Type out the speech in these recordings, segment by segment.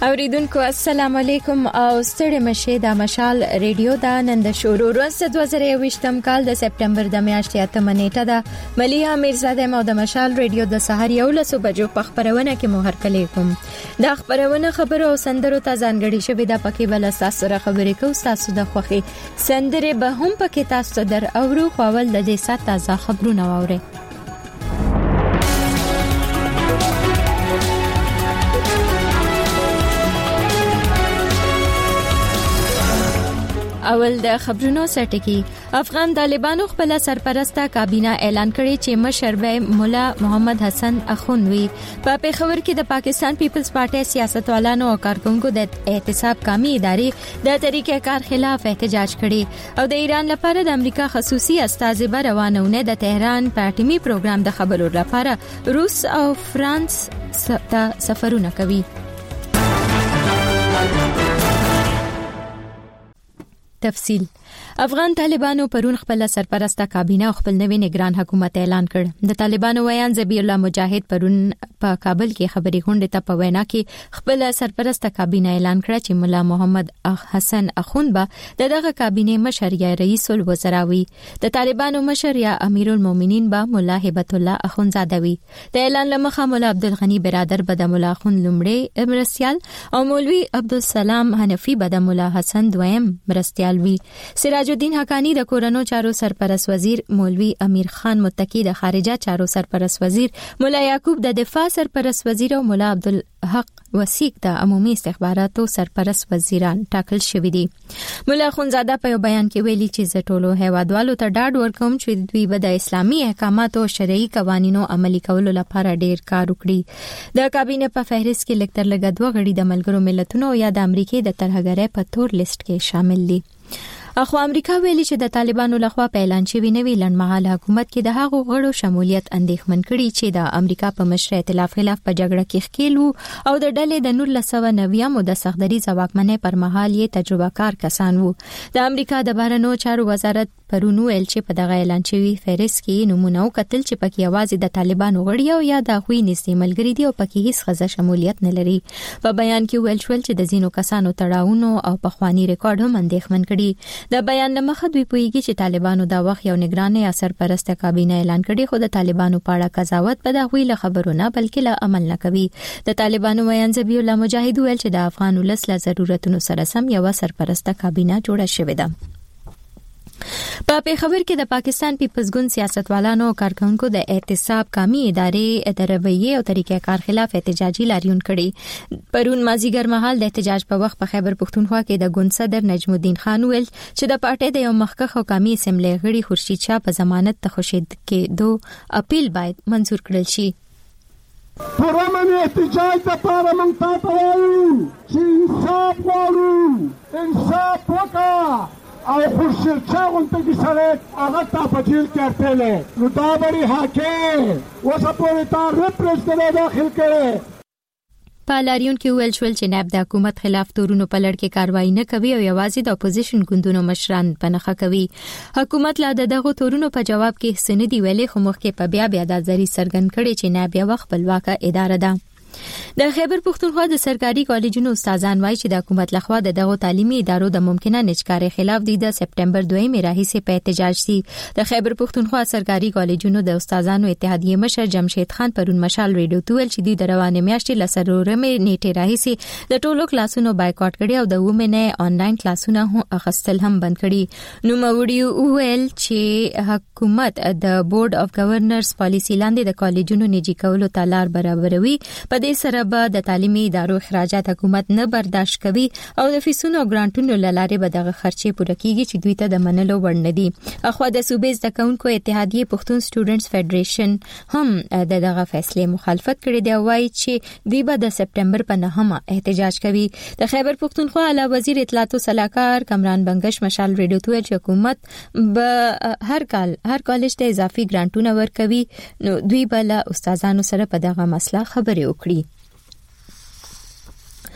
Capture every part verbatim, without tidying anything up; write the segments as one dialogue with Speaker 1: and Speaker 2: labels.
Speaker 1: اوریدونکو السلام علیکم او ستړي مشه د مشال ریډیو دا نن د شروع ورځ د دوه زره یوویشتم کال د سپټمبر د میاشتې اتمه نیټه ده. ملیا میرزاده مو د مشال ریډیو د سحر یو لسو بجو په خبرونه کې مو هرکلی کوم. د خبرونه خبرو او سندرو ته ځانګړي شوی د پکې بل اساس سره خبرې کوو. تاسو د خوخي سندره به هم پکې تاسو در اورو خپل د دې سات تازه خبرونه واوري. اول د خبرونو سرټکی. افغان طالبانو خپل سرپرسته کابینه اعلان کړی چې مشر به مولا محمد حسن اخوندوی. په پیښور کې د پاکستان پیپلز پارټي سیاستوالانو او کارکونکو د احتساب کامي ادارې د طریقې کار خلاف احتجاج کړي او د ایران لپاره د امریکا خصوصي استازي به روانونه د تهران په اټومي پروګرام د خبرو لپاره روس او فرانس ته سفرونه کوي. تفصیل. افغان طالبانو پرون خپل سرپرسته کابینه او خپل نوی نگران حکومت اعلان کړ. د طالبانو ویان ذبیح الله مجاهد پرون په کابل کې خبري غونډه ته په وینا کې خپل سرپرسته کابینه اعلان کړ چې مولا محمد حسن اخوند به دغه کابینه مشر یا رئیس الوزرا وي. د طالبانو مشر یا امیر المؤمنین به مولا هبت الله اخوندزاده وي. د اعلان لمخه مولا عبدالغنی برادر به د مولا اخوند لومړی مرستيال او مولوی عبدالسلام حنفی به د مولا حسن دویم مرستيال وی. سراج الدین حقانی د کورونو چارو سرپرست وزیر، مولوی امیر خان متقی د خارجه چارو سرپرست وزیر، مولا یعقوب د دفاع سرپرست وزیر او مولا عبدالحق وسیق د عمومي استخباراتو سرپرست وزیران ټاکل شوی دي. مولا اخوندزاده په بیان کې ویلي چې زټولو هیوادوالو ته ډاډ ورکوم چې دوی به د اسلامي احکاماتو او شرعي قوانینو عملي کولو لپاره ډیر کار وکړي. د کابینه په فهرست کې لکتر لګ دوه غړي د ملګرو ملتونو یا د امریکای د ترهګرۍ په تور لیست کې شامل دي. اخو امریکا ویلي چې د طالبانو لخوا په اعلان شوی نوی لنډمهاله حکومت کې د هغو غړو شمولیت اندېښمن کړي چې د امریکا په مشر ائتلاف خلاف په جګړه کې ښکیل وو او د ډلې د نولس سوه نوي د سختدري ځواکمنۍ پر مهال یې تجربه کار کسان وو. د امریکا د بهرنیو چارو وزارت پرونو ویل چې په دغه اعلان شوی فهرست کې نمونه وکتل چې پکې یوازې د طالبانو غړي او یا د غوي نږدې ملګري دي او پکې هیڅ خزه شمولیت نه لري. په بیان کې ویل شول چې د زینو کسانو تړاوونو او په خواني ریکارډ هم اندېښمن کړي. د بیان لمخه دوی پوهیږي چې طالبانو دا وخت یو نگران یا سرپرسته کابینه اعلان کړي خو د طالبانو په اړه قضاوت په دغه له خبرونه بلکې له عمل نه کوي. د طالبانو ویان ذبیح الله مجاهد ویل چې د افغان ولس له ضرورتونو سره سم یو سرپرسته کابینه جوړه شوې ده. په پیښور کې د پاکستان پیپلز ګوند سیاستوالانو او کارکونکو د احتساب کامي ادارې د رویې او طریقې کار خلاف احتجاجي لاریون کړي. پرون مازیګر مهال د احتجاج په وخت په خیبر پښتونخوا کې د ګوند صدر نجم الدین خان ویل چې د پارټۍ د یو مخکښ او قومي اسمبلی غړي خورشید شاه په ضمانت تخشید کې دو اپیل باید منظور کړل شي.
Speaker 2: پرمن احتجاج د پاره مونږ ته وایو چې انصاف غواړو، انصاف وکړه او خورشید شاه غونته کې سره هغه تا په جیل کې ارتلې نو دا بری حاکم اوسه پورې تا ریپرزنټ داخل کړي.
Speaker 1: په لاریون کې ویل شول چې نائب د حکومت خلاف تورونو په لړ کې کاروایی نه کوي او یوازې د اپوزیشن ګوندونو مشران پنهخه کوي. حکومت لا دغه تورونو په جواب کې سندې ویلې خو مخکې په بیا بیا د ځری سرګن کړي چې نائب یو خپلواکه اداره ده. د خیبر پښتونخوا د سرکاري کالجونو استادان وایي چې د حکومت لخوا دغه تعلیمي ادارو د ممکنه نچکارۍ خلاف د سپټمبر دویمه راهیسې په احتجاج دي. د خیبر پښتونخوا سرکاري کالجونو د استادانو اتحادیه مشر جمشید خان پرون مشال ریډیو ته ویل چې د روانه میاشتې لسرورمې نیټه راهیسې د ټولو کلاسونو بایکاټ کړي او د ومنه آنلاین کلاسونه هم اخستل هم بند کړي. نو موړي ویل چې حکومت د بورډ اف گورنرز پالیسی لاندې د کالجونو نجی کولو تلار برابروي. په دې سره به د تعلیمي ادارو اخراجات حکومت نه برداشت کوي او د فیسونو او ګرانټونو لاره به دغه خرچې پوره کیږي چې دوی ته د منلو وړ نه دي. اخو د صوبې زده کوونکو اتحادیه پښتون سټوډنټس فدریشن هم دغه فیصله مخالفت کړې دی او وایي چې دوی به د سپټمبر په نهمه احتجاج کوي. د خیبر پښتونخوا اعلی وزیر اطلاعات او صلاحکار کمران بنگش مشال ریډیو ته ویل چې حکومت به هر کال هر کالج ته اضافي ګرانټونه ورکوي نو دوی به له استادانو سره په دغه مسله خبرې وکړي.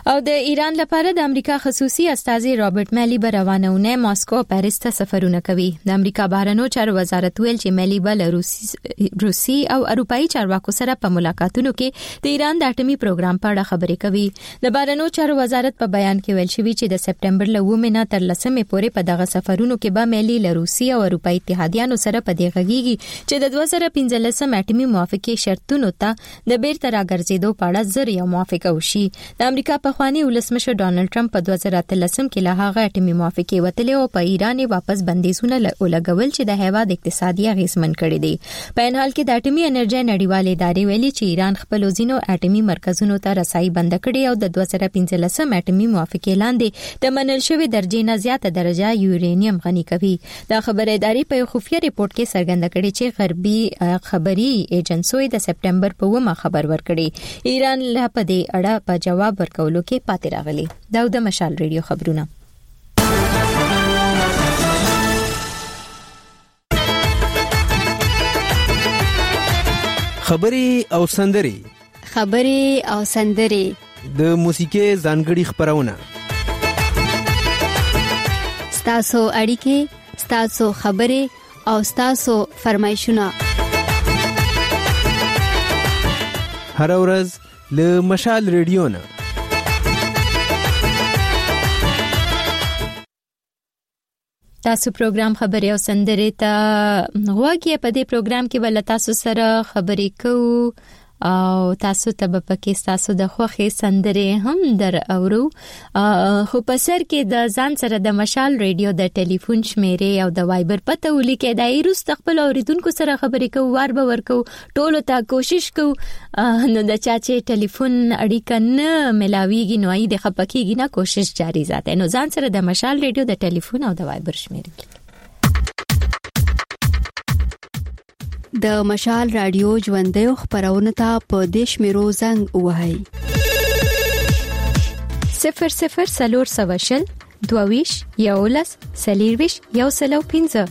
Speaker 1: او د ایران لپاره د امریکا خصوصي استازي رابرټ مالی به روانونه ماسکو او پاریس ته سفرونه کوي. د امریکا بهرنیو چارو وزارت ویل چې مالی به له روسي روسي او اروپאי چارواکو سره په ملاقاتونو کې د ایران د اټومي پروګرام په اړه خبرې کوي. د بهرنیو چارو وزارت په بیان کې ویل شوی چې د سپټمبر له اووه نه تر لسمې پورې په دغه سفرونو کې به مالی له روسي او اروپאי اتحادیانو سره په دې غږیږي چې د دوه زره پنځلسم اټومي موافقې شرطونو ته د بیرته راګرځېدو په اړه زر یو موافقه وشي. د امریکا په خواني ولسمشر ډونالد ټرمپ په دوه زره اتلسم کې له هغه اټومي موافقې وتلې او په ایران واپس بندیزونه لګول چې د هیواد اقتصادي اغیزمن کړي دي. په ان حال کې د اټومي انرژي نړیوالې ادارې ویلي چې ایران خپل ځینو اټومي مرکزونو ته رسایي بند کړي او د دوه زره پنځلسم اټومي موافقې لاندې د منل شوی درجه نه زیاته درجه یورانیم غني کوي. د خبري ادارې په خفیه ریپورت کې څرګنده کړي چې غربي خبري ایجنسوي د سپټمبر په اوومه خبر ورکړي. ایران له په دې اړه په جواب ورکولو کې پاتې راغلي. دا د مشال ریډیو خبرونه.
Speaker 3: خبري او سندري
Speaker 4: خبري او سندري
Speaker 3: د موسیقي ځانګړي خبرونه
Speaker 4: ستاسو اړیکې ستاسو خبري او ستاسو فرمایشونه
Speaker 3: هر ورځ له مشال ریډیو نه.
Speaker 1: تاسو پروګرام خبري او سندري ته غواګي. په دې پروګرام کې ول تاسو سره خبري کوو او تاسو ته په کې تاسو د خوخي سندري هم در اورو. خو په سر کې د ځان سره د مشال ریډیو د ټلیفون شمیرې او د وایبر پته ولیکې د ایروس خپل اوریدونکو سره خبرې کوو وار به ورکو ټولو ته کوشش کوو نو د چا چې ټلیفون اړیکه نه ملاويږي نو ای د خپکیږي نه کوشش جاری ذاته. نو ځان سره د مشال ریډیو د ټلیفون او د وایبر شمیرې
Speaker 4: د مشال رادیو ژوندۍ خبرونه ته په دیش میرو زنګ وهاي
Speaker 1: صفر صفر سلور سواشل دوویش یولس سلیرویش یو سلو پینزه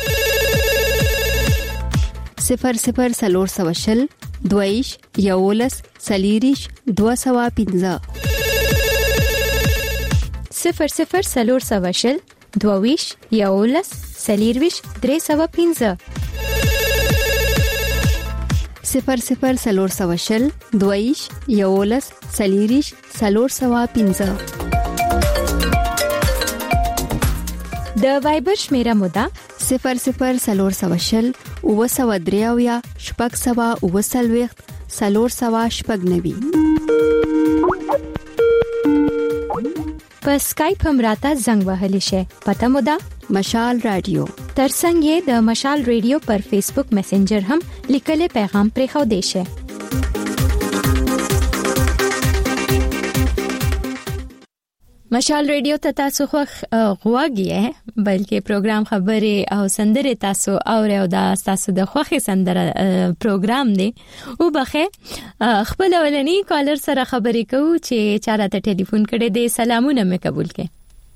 Speaker 4: صفر صفر سلور سواشل دوویش یولس سلیریش دو سوا پینزه
Speaker 1: صفر صفر سلور سواشل دوویش یولس سلیرویش درې سوا پینزه
Speaker 4: صفر صفر سلور سواشل دویش یولس سلیریش سلور سوا پینزه.
Speaker 1: د وایبر شمیره مودا
Speaker 4: صفر صفر سلور سواشل او سوا دریاویا شپږ سوا او سلويخت سلور سوا شپږ نوي.
Speaker 1: په سکایپ هم راته زنګ وهلی شي. پته مودا
Speaker 4: مشال رادیو.
Speaker 1: ترڅنګ یې د مشال ریډیو پر فیسبوک میسنجر هم لیکلې پیغام پرې خو دی شي. مشال ریډیو ته تاسو خو غواګی بلکې پروګرام خبري او سندره تاسو اورئ او دا تاسو د خوخي سندره پروګرام دی او بخې خپل ولني کالر سره خبري کوو چې چاره ته ټلیفون کړي دي. سلامونه مې قبول کړئ.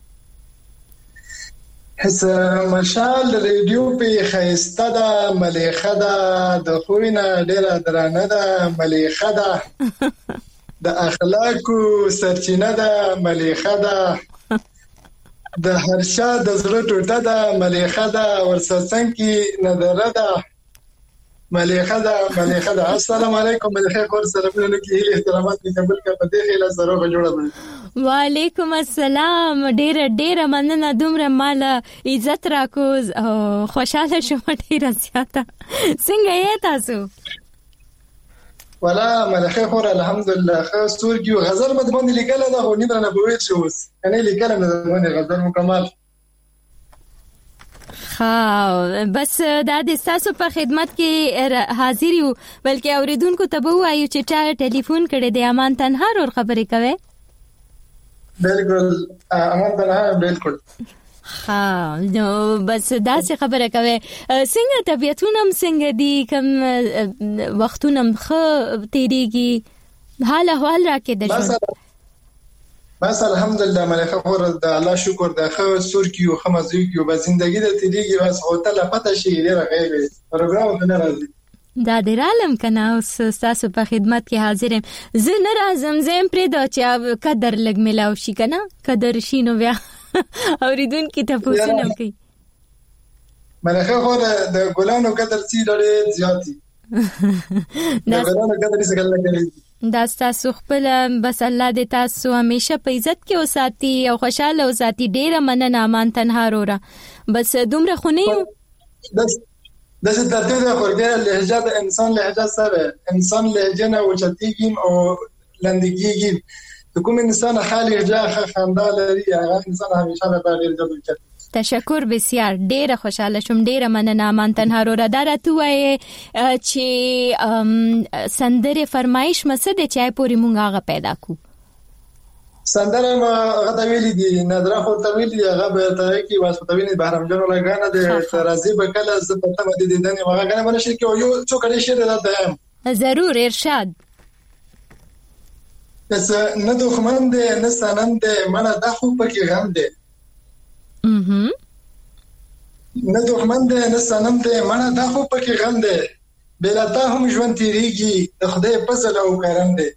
Speaker 2: حس مشال ریډیو په خیسته ده ملیخه ده د خوینه ډیره درانه ده ملیخه ده د اخلاقو سرچینه ده ملیخه ده د هرشا د زړه ټوټه ده ملیخه ده ورسسن کی نظر ده ملیخه ده ملیخه ده. السلام علیکم ملیخه خور سلامونه کی احترامات مکمل کا پدې خیله سره جوړه.
Speaker 1: وعلیکم السلام. ډیر ډیر مننه دومره مال عزت راکوز او خوشاله شوم ډیر زیاته. څنګه یې تاسو؟
Speaker 2: ولا ملخه خور الحمدلله خو ستورګي غزل مد باندې لیکل دا خو نیمه نه بوي شوس انا لیکل مد باندې غزل مکمل.
Speaker 1: ها بس دا د تاسو په خدمت کې حاضر یو بلکې اوریدونکو ته به وایو چې چا ټلیفون کړي د امان تنها ور خبرې کوي.
Speaker 2: بالکل امان تنها بالکل.
Speaker 1: ها نو بس دا څه خبره کوي څنګه طبيعتونه څنګه دي کوم وختونه خو تیریږي حال احوال راکې د شو.
Speaker 2: بس الحمدلله ملکه خور د الله شکر د خو سور کیو خمزو کیو به زندگی د تیریږي بس هوتل پته شي لري غیبه پروګرام نه راځي.
Speaker 1: دا د عالم کنا اوس تاسو په خدمت کې حاضر یم. زه نه راځم زم پرې دا چې قدر لګ ملاو شي کنه قدر شي نو بیا اوریدونکو ته پوښتنه کوي.
Speaker 5: ملخه خو د ګلانو قدر سي ډېر زیاتی دا ګلانو قدر څه کله کوي.
Speaker 1: دا تاسو خپل بس الله دې تاسو همیشه په عزت کې اوساتي او خوشاله اوساتي. ډېر مننه امان تنها رورا. بس دومره خو نه یو
Speaker 5: بس د څه ترتیب د خورګه لهجه د انسان لهجه سره انسان لهجه نه وچتيږي او لندګيږي. کوم انسان خالي لهجه خندا لري هغه انسان همیشه به ډېر جوړ.
Speaker 1: تشکر بسیار. ډیره خوشاله شوم. ډیره مننه امان تنها رورا. دا راته وایي چې سندره فرمایش مسد چای پوری مونږه غا پیدا کو.
Speaker 5: سندره ما غته ویلي دي نادره خو ته ویلي هغه به ته کې واسطه ویني بهرام جان ولا غانه د ترازی په کله ز په ته د دې دنه هغه غانه باندې شي کې یو څو کړي شي راته.
Speaker 1: ضرور ارشاد.
Speaker 5: بس نه دښمن دې نه سنم دې مړه د خو پکې غم دې.
Speaker 1: mhm
Speaker 5: نه دښمن دې نه سنم دې مړه د خو پکې غم دې. بلا ته هم ژوند تیریږي د خدای فضل او کرم دې.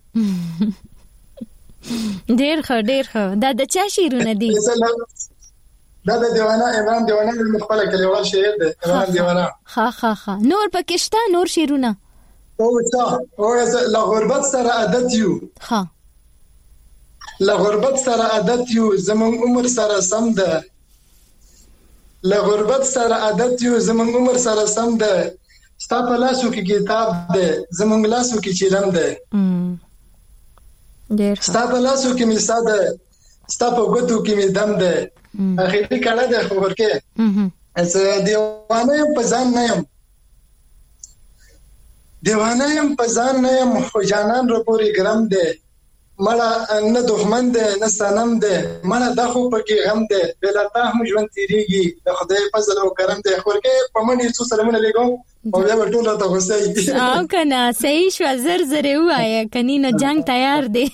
Speaker 1: ډیر ښه ډیر ښه. دا د چا شعرونه دي؟
Speaker 5: دا د دیوانه عمران دیوانه د مخبل کلیوال شعر دی. عمران دیوانه
Speaker 1: ها ها ها. نور پاکستان نور شعرونه
Speaker 5: او څه او لا غربت سره عادت یو.
Speaker 1: ها
Speaker 5: لا غربت سره عادت یو زمون عمر سره سم ده. لا غربت سره عادت یو زمون عمر سره سم ده. ستا په لاسو کې کتاب ده زمون لاسو کې چیلم ده.
Speaker 1: ډیر
Speaker 5: ستا په لاسو کې می ساده ستا په ګوتو کې می دم ده. اخیری کړه ده خو ورکه اس دیوانه په ځان نه يم دیوانه يم په ځان نه يم خو جانان رو پوری ګرم ده. مړه نه دښمن ده نه سنم ده مړه د خو پکې غم ده. بلا ته هم ژوند تیریږي د خدای فضل او کرم ده. خورکه په منی څو سلامونه لګو او بیا ټول ته غوسه
Speaker 1: او کنه صحیح شو. زر زر وایي کني نه جنگ تیار دی.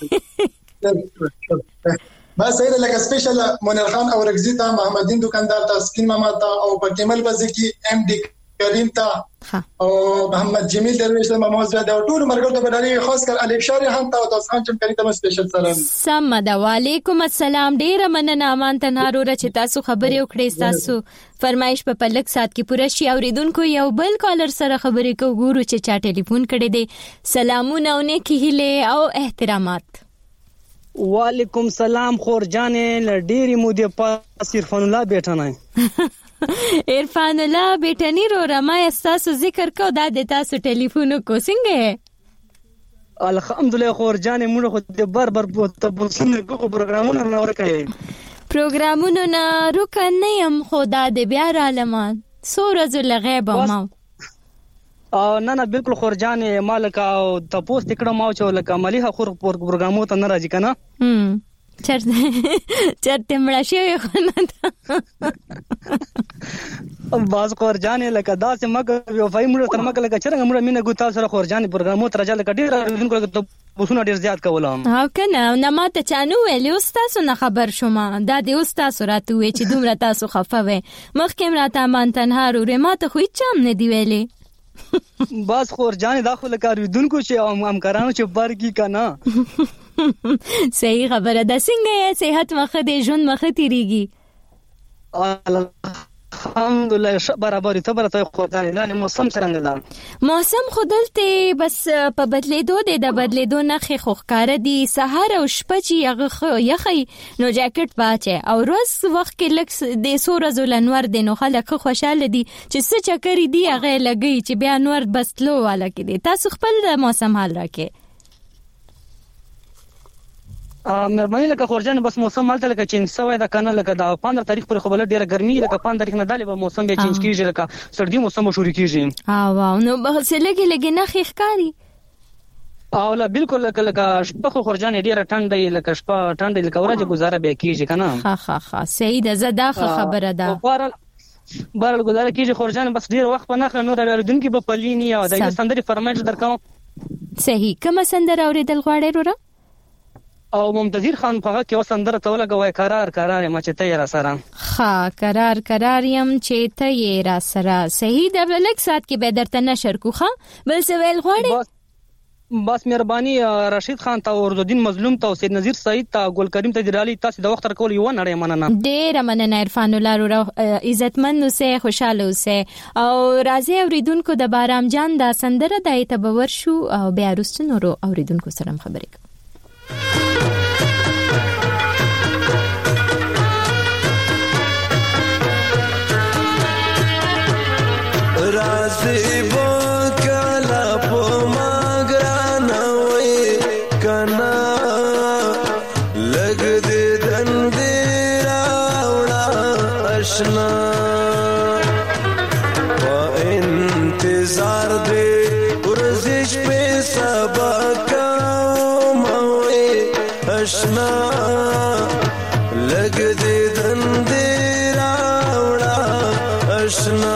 Speaker 5: ما سره لکه سپیشل منیر خان او رگزیتا محمدین دکاندار ته سکین ماما ته او په کمل بزکی ام ډی کریم ته او محمد جمیل درویش ته محمد زیاد او ټول مرګ ته بداري خاص کر الف شاری هم ته تاسو خان چې کړی ته سپیشل سلام.
Speaker 1: سم ده. وعلیکم السلام. ډیر مننه امان تنها رورا چې تاسو خبرې وکړې. تاسو فرمایش په پلک سات کې پوره شي. اوریدونکو یو بل کالر سره خبرې کو ګورو چې چا ټلیفون کړی دی. سلامونه او نیکی هیله او احترامات.
Speaker 6: وعلیکم سلام خور جانې لډيري مودې پاس عرفان الله بیٹنه.
Speaker 1: عرفان الله بیٹنی رو رما تاسو ذکر کو دا د تاسو ټلیفون کو څنګه؟
Speaker 6: الحمدلله خور جانې موږ خو د بار بار په بوسنه کو پروګرامونه نه ورکړي.
Speaker 1: پروګرامونه نه رکن نه يم خدا دې بیا را لمن سورز الغیب ما.
Speaker 6: او نه نه بالکل خور جانې مالک او تاسو تکړه ما چې لکه مليحه خور پروګرامو ته نه راځي کنه.
Speaker 1: هم چرته چرته مړ شي خو نه.
Speaker 6: باز خور جانې لکه دا چې مګ یو فای موږ تر مګ لکه چرګ موږ مینه ګوتا سره خور جانې پروګرامو ته راځي لکه ډیر دونکو ته پوښتنه ډیر زیات کولم.
Speaker 1: ها کنه نه ماته چانو ویل تاسو نه خبر شوم. دا د تاسو راته وی چې دومره تاسو خفه وې مخکې راته مان تنها رو ماته خو چم نه دی ویلې.
Speaker 6: باز خور جانې دا خو لکه دونکو چې همکارانو چې برګي کنه.
Speaker 1: صحیح خبره ده. څنګه صحت مخه دې ژوند مخه تیریږي؟
Speaker 6: الحمدلله برابر ته برته خدای نه موسم څنګه ده؟
Speaker 1: موسم خودلته بس په بدلیدو دی. د بدلیدو نه خو ښکار دي. سحر او شپه چې هغه یخی نو جاکټ باچه او روز وخت کې لکس د سورز ولنور د نو خلک خوشاله دي چې څه چکرې دی هغه لګي چې بیا نور بسلو والا کې دي. تاسو خپل موسم حال راکې
Speaker 6: مېرمنې لکه خورجان بس موسم مالته لکه چینج شوی دا کنه لکه دا پندرہ تاریخ پر خو بل ډیره ګرمي لکه پندرہ تاریخ نه دالې به موسم به چینج کیږي لکه سردی موسم شروع کیږي.
Speaker 1: ها واو نو به سلګي لګي نه خخکاری
Speaker 6: او لا بالکل لکه لکه شپه خو خورجان ډیره ټنډه لکه شپه ټنډه لکه ورځ گزاره به کیږي کنه.
Speaker 1: ها ها ها صحیح ده. زدا خبره ده.
Speaker 6: بهرال بهرال گزاره کیږي خورجان بس ډیر وخت په نخره نور اردن کې به پلینی او د سندري فرمایش درکاو.
Speaker 1: صحیح. کوم سندر اوریدل غواړې وروره؟
Speaker 6: او ممتازیر خان په هغه کې وسندره توله کوي قرار قرار ما چې ته را سره
Speaker 1: ها قرار قرار يم چې ته را سره صحیح د لک سات کې به درته نشر کوخه بل څه ویل غواړي
Speaker 6: بس مهرباني رشید خان ته ورزدین مظلوم ته سید نذیر سعید ته ګل کریم ته دیرالي تاسو د وخت تر کول یو نړۍ مننه
Speaker 1: ډیر مننه عرفان الله رو عزتمن اوسه خوشاله اوسه او راځي اوریدونکو د بارام جان دا سندره د ایتبور شو او بیا رستنو رو اوریدونکو سره خبرې کوم
Speaker 7: راځي وکلا په ماګرانه وې کنا لګ دې دندې راوړه آشنا په انتظار دې ورزش په سبا کوم وې آشنا لګ دې دندې راوړه آشنا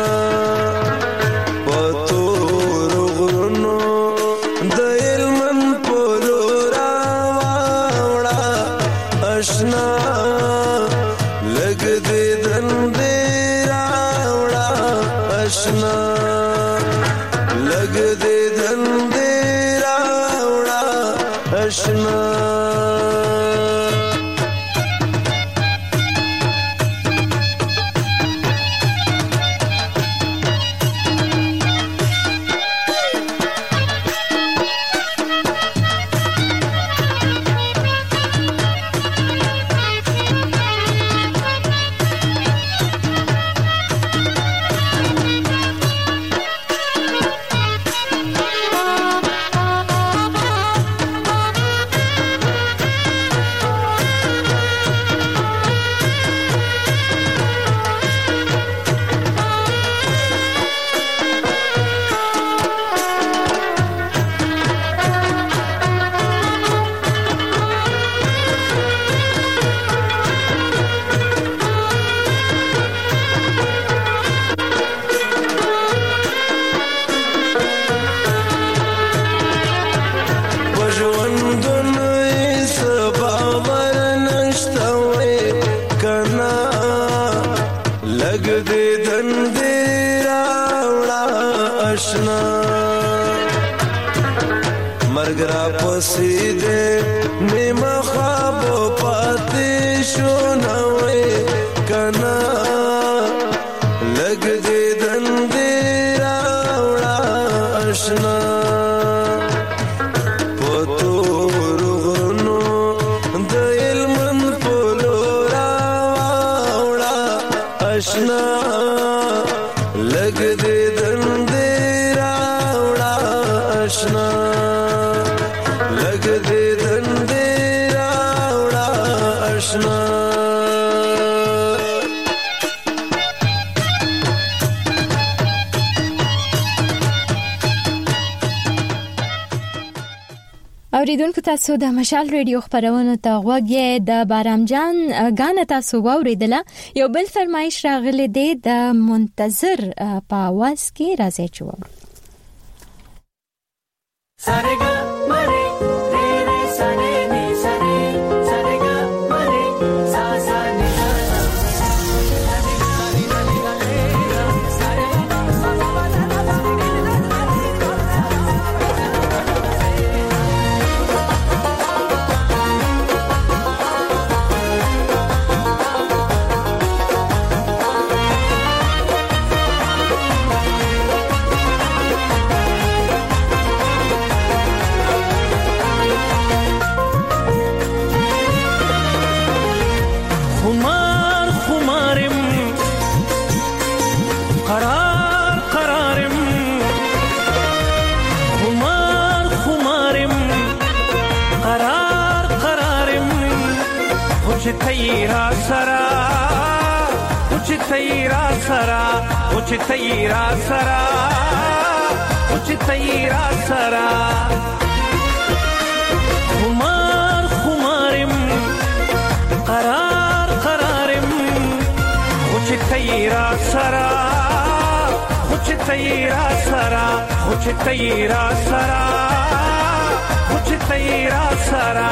Speaker 1: اوریدونکو تاسو د مشال ریډیو خبرونه ته غوږی د بارام جان غانه تاسو واوریدله یو بل فرمایش راغلی دی د منتظر په आवाज کې راځي چوم سارګه مری ری ری سارې ني سارې سارګه مری سا سا ني تیرا سرا اوچ تیرا سرا اوچ تیرا سرا اوچ تیرا سرا خمار خمارم قرار قرارم اوچ تیرا سرا اوچ تیرا سرا اوچ تیرا سرا
Speaker 7: خو چې ته را سره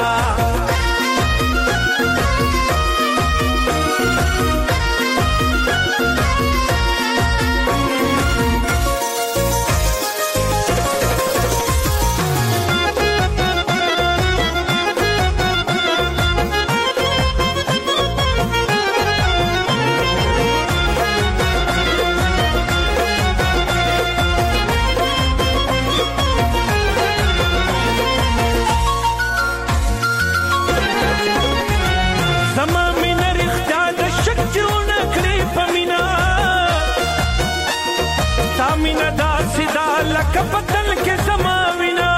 Speaker 8: کپتل کې زما وینا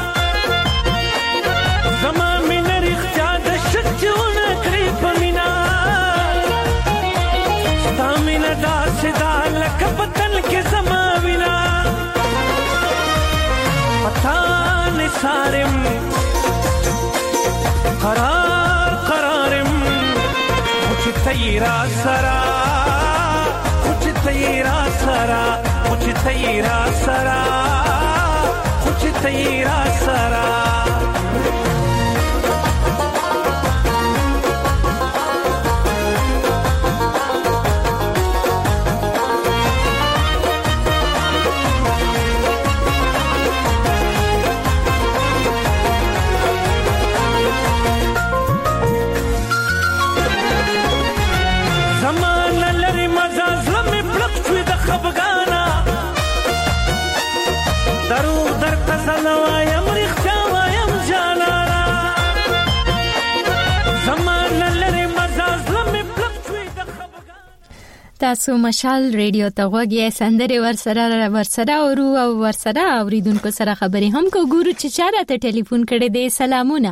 Speaker 8: زما مين رښتیا د شچونه کړی پمینا ستامینه دا سدا لکپتل کې زما وینا پتا نه سارم قرار قرارم چې تیرا سرا چې تیرا سرا چې تیرا سرا چې تیرا سرا زمان لري مزاز لمه بلک شوی د خفګانا درو در تسلوایم رښتیا وایم جانانا زمان لري مزاز لمه بلک شوی د خفګانا.
Speaker 1: تاسو مشال ریډیو ته غوږی سندره ورسره ورسره ورو او ورسره اوریدونکو سره خبرې هم کو ګورو چې چاره ته ټلیفون کړي دي. سلامونه.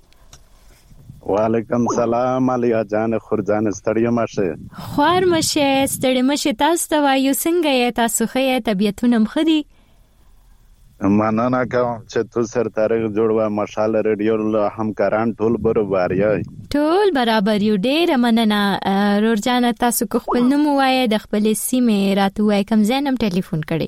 Speaker 9: وعلیکم سلام علیا جان خورجان ستړی مشه
Speaker 1: خوار مشه ستړی مشه تاسو ته وایو څنګه یې تاسو خې طبيعتونه مخدي
Speaker 9: مننه کوم چې تو سر تاریخ جوړوا مشال ریډیو له همکاران ټول برابر یې
Speaker 1: ټول برابر یو ډېر مننه رورجان تاسو کو خپل نوم وایي د خپل سیمه راتو وای کوم زنم ټلیفون کړي.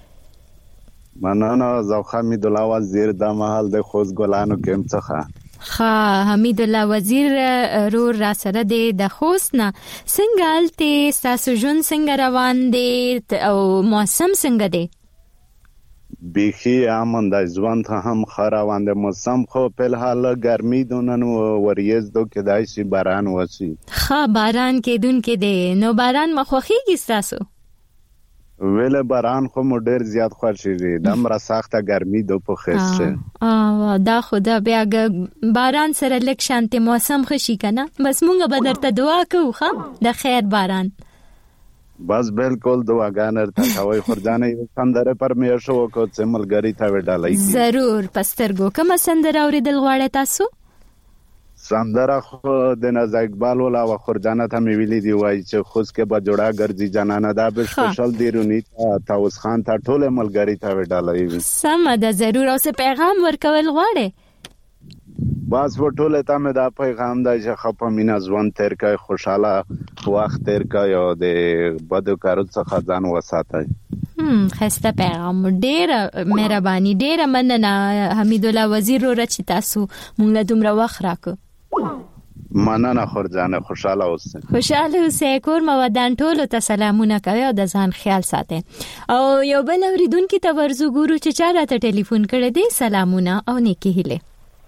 Speaker 9: مننه زو حمید الله وزیر د محل د خوز ګلانو کېم څخه
Speaker 1: خا حمید الله وزیر رور را سره د خوستنه څنګه الته تاسو جون څنګه روان دي او موسم څنګه دی؟
Speaker 9: بیخی امن د ځوان ته هم خروان د موسم خو په حال ګرمي دونن وریز دو کې دایسي باران وسی
Speaker 1: خا باران کې دون کې دی نو باران مخوخیږي تاسو
Speaker 9: ویل باران خو مو ډیر زیات خوشیږي دمره سخته ګرمي دو په خسته
Speaker 1: اه دا خدا بیا باران سره لک شانته موسم خوشي کنه بس مونږ به درته دعا کوو ښه د خیر باران
Speaker 9: بس بالکل دعاګانر ته کوي خورجانې سندره پر مې شو کو چې ملګری ته وډالای
Speaker 1: ضرور پسترګو کوم سندره اوریدل غواړی تاسو؟
Speaker 9: سندره خو د ناز اقبال ولا و خورجانه ته مې ویلي دی وای چې خوش کې به جوړا ګرځي جنانه دا به سپیشل دیرونی تاوس خان ته ټول ملګری ته وډالای
Speaker 1: سم ده ضرور اوس پیغام ورکول غواړي
Speaker 9: بس وټوله ته مې دا پیغام دی چې خپه مینا ځوان تیر کای خوشاله وخت تیر کای او د بدو کارو څخه ځان وساتای.
Speaker 1: هم خسته پیغام ډیر مهرباني ډیر مننه حمید الله وزیر رو رچ تاسو مونږ دومره وخت راکو.
Speaker 9: مننه خورجانه خوشاله اوسه.
Speaker 1: خوشاله اوسه کور مو ودان ټول ته سلامونه کوي او د ځان خیال ساتي. او یو بل اوریدونکو ته ورزو ګورو چې چاره ته ټلیفون کړی دی. سلامونه او نیکی هله.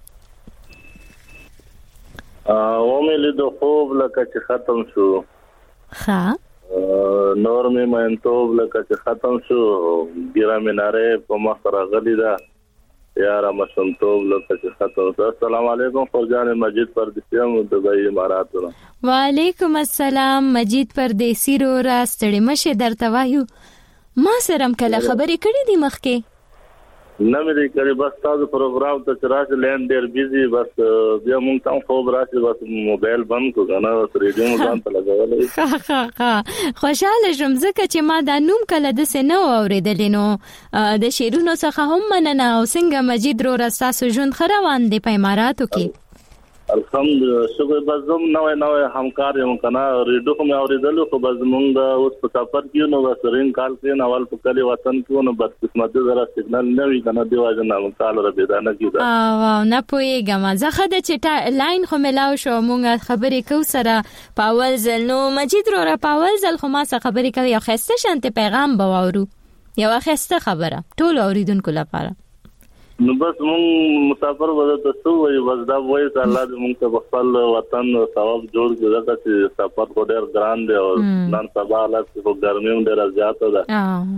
Speaker 10: اومېل د خوب لکه چې ختم شو
Speaker 1: ها
Speaker 10: نور مې مېنتوب لکه چې ختم شو ګیرا میناره په مخ راغلی دا یار مشنتوب لکه چې ختم شو. السلام علیکم فرجان مجید پردیسی م دبی امارات.
Speaker 1: وعلیکم السلام مجید پردیسی رو راستړی مشه درته وایو ما سره کله خبرې کړې دي مخکې
Speaker 10: نه مې کړې بس تاسو پروګرام ته راځي لین ډیر بيزي بس بیا مونږ ته خو راځي بس موبایل بند کو غنا بس ریډیو ځان ته لګولې
Speaker 1: ها ها خوشاله شوم ځکه چې ما دا نوم کله د سينو اوریدل نو د شیرونو څخه هم مننه او څنګه مجید رو راساسو جون خروان دی په اماراتو کې
Speaker 10: الحمدلله شکر بس زم نوې نوې همکار یم کنه ریډیو کوم اوریدل خو بس مونږ اوس په سفر کې نو وسرین کال کې نوال په کلی وطن کې نو بس قسمت زرا سیګنال نه وی کنه دی واجب نه کال را بيدانه کیدا
Speaker 1: او نه پويګم زه خدای چې لاین خو ملاو شو مونږ خبرې کو سره پاول زل نو مجید رو را پاول زل خو ما سره خبرې کوي او خسته شانته پیغام بواورو یو خسته خبره ټول اوریدونکو لپاره
Speaker 10: نو بس مون مسافر وځه تاسو وای وځدا وای الله دې مونږ ته خپل وطن ثواب جوړ کړي دا چې سفر کو ډېر ګران دی او نن سبا لا په ګرمي هم ډېر زیاته ده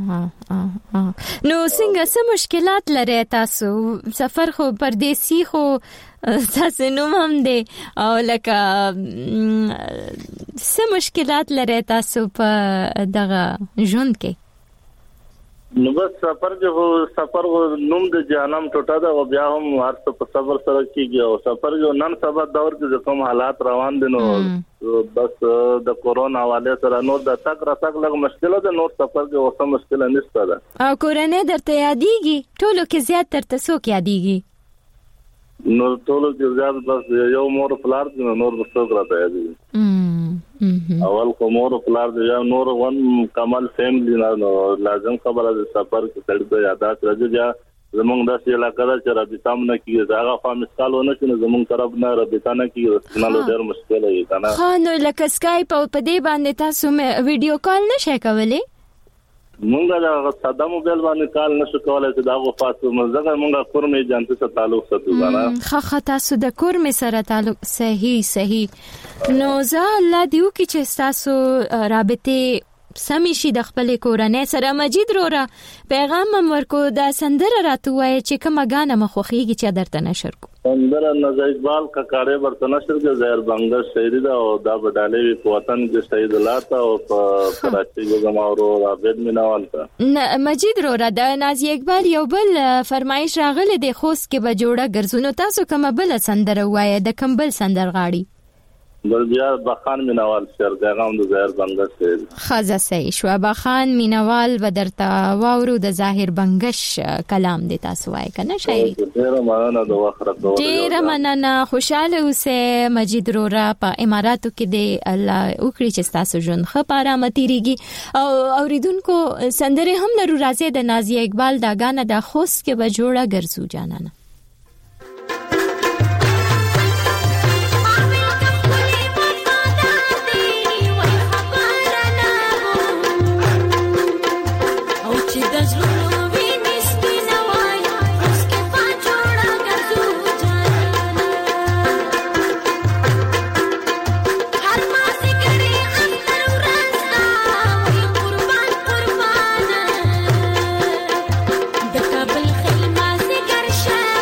Speaker 1: نو څنګه څه مشکلات لري تاسو سفر خو پردیسی خو تاسو نو هم دی او لکه څه مشکلات لري تاسو په دغه ژوند کې
Speaker 10: نو بس سفر کې سفر نوم د جهنم ټوټه ده او بیا هم هر څه په صبر سره کیږي او سفر یو نن سبا دور کې کوم حالات روان دي نو بس د کورونا حواله سره نو د تک را تک لږ مشکل ده نو سفر کې اوسه مشکل نشته ده
Speaker 1: او کورنۍ درته یادېږي ټولو کې زیات ترته څوک یادېږي
Speaker 10: نو ټولو کې زیات بس یو مور پلار نو نور څوک راته یادېږي اول کومور پلار دی یا نور ون کمال فیملی نو لازم خبره د سفر کې تړي یادات راځي یا زمونږ د سیلا کړه چې رابطه نه کیږي دا غوا مثالونه چې زمونږ طرف نه رابطه نه کیږي نو ډېر مشکل دی کنه
Speaker 1: ها نو لکه اسکایپ او په دې باندې تاسو مې ویډیو کال نشئ کولای
Speaker 10: مونږه دا ساده موبایل باندې کال نشو کولای چې دا غوښتو مزګه مونږه کورمې جانته سره تعلق ساتو غواړم
Speaker 1: خا خا تاسو د کورمې سره تعلق صحیح صحیح نو زه الله دیو کې چې تاسو رابطه سمې شي د خپل کورنۍ سره مجید رو را پیغام ورکو دا سندره راته وای چې کومه غانه مخوخیږي چې درته نشر کو
Speaker 10: سندره نزا اقبال کا کاړې ورته نشر کې زهر بنگش شاعری دا او دا بدالې په وطن کې شهید لاته او په کراچي کې زماورو عابد مینوال تا
Speaker 1: مجید رو را د نازي اقبال یو بل فرمایش راغله د خوست کې به جوړه ګرځونو تاسو کومه بل سندره وای د کوم بل سندرغاړي
Speaker 10: بل بیا بخان مینوال شعر پیغام د ظاهر بنگش شعر
Speaker 1: خزه صحیح شو بخان مینوال ودرتا واورو د ظاهر بنگش کلام د تاسو وای کنه شاعری
Speaker 10: ډیره مننه د وخت
Speaker 1: ډیره مننه خوشاله اوسه مجید رو را په اماراتو کې د الله وکړي چې تاسو ژوند خ پاره متیریږي او اوریدونکو سندره هم لرو راځي د نازي اقبال دا غانه د خوست کې به جوړه ګرځو جانانه
Speaker 11: د کابل خلما سي ګرشه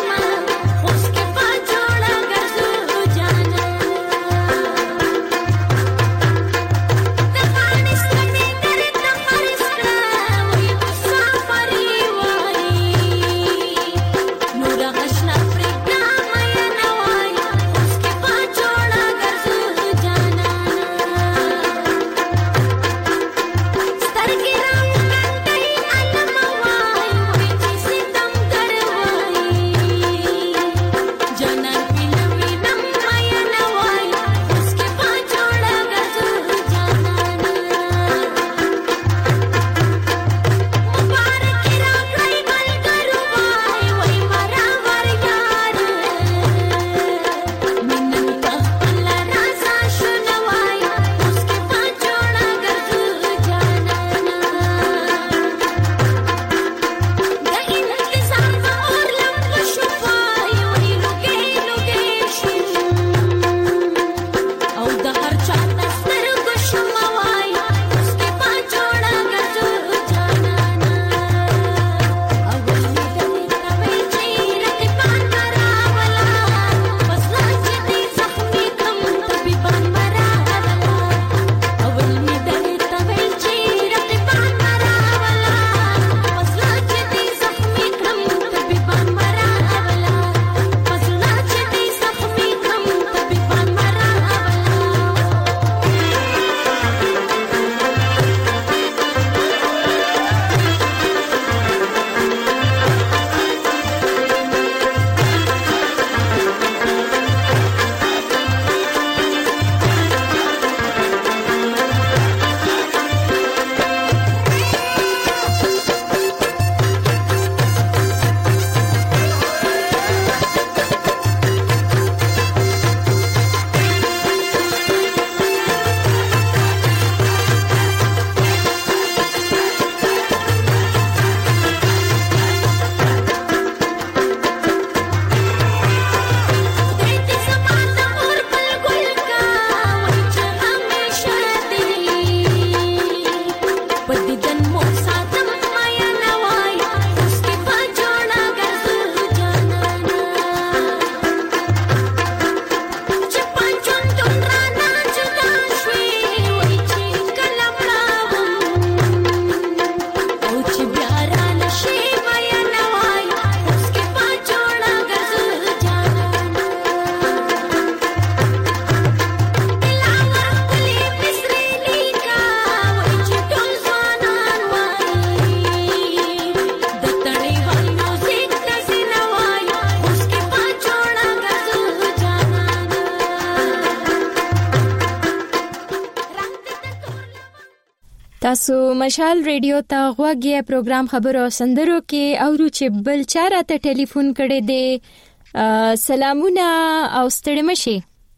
Speaker 1: تاسو مشال ریډیو ته غوږی پروګرام خبرو سندرو کې او چې بل چاره ته ټلیفون کړي دي سلامونه او ستړي مشي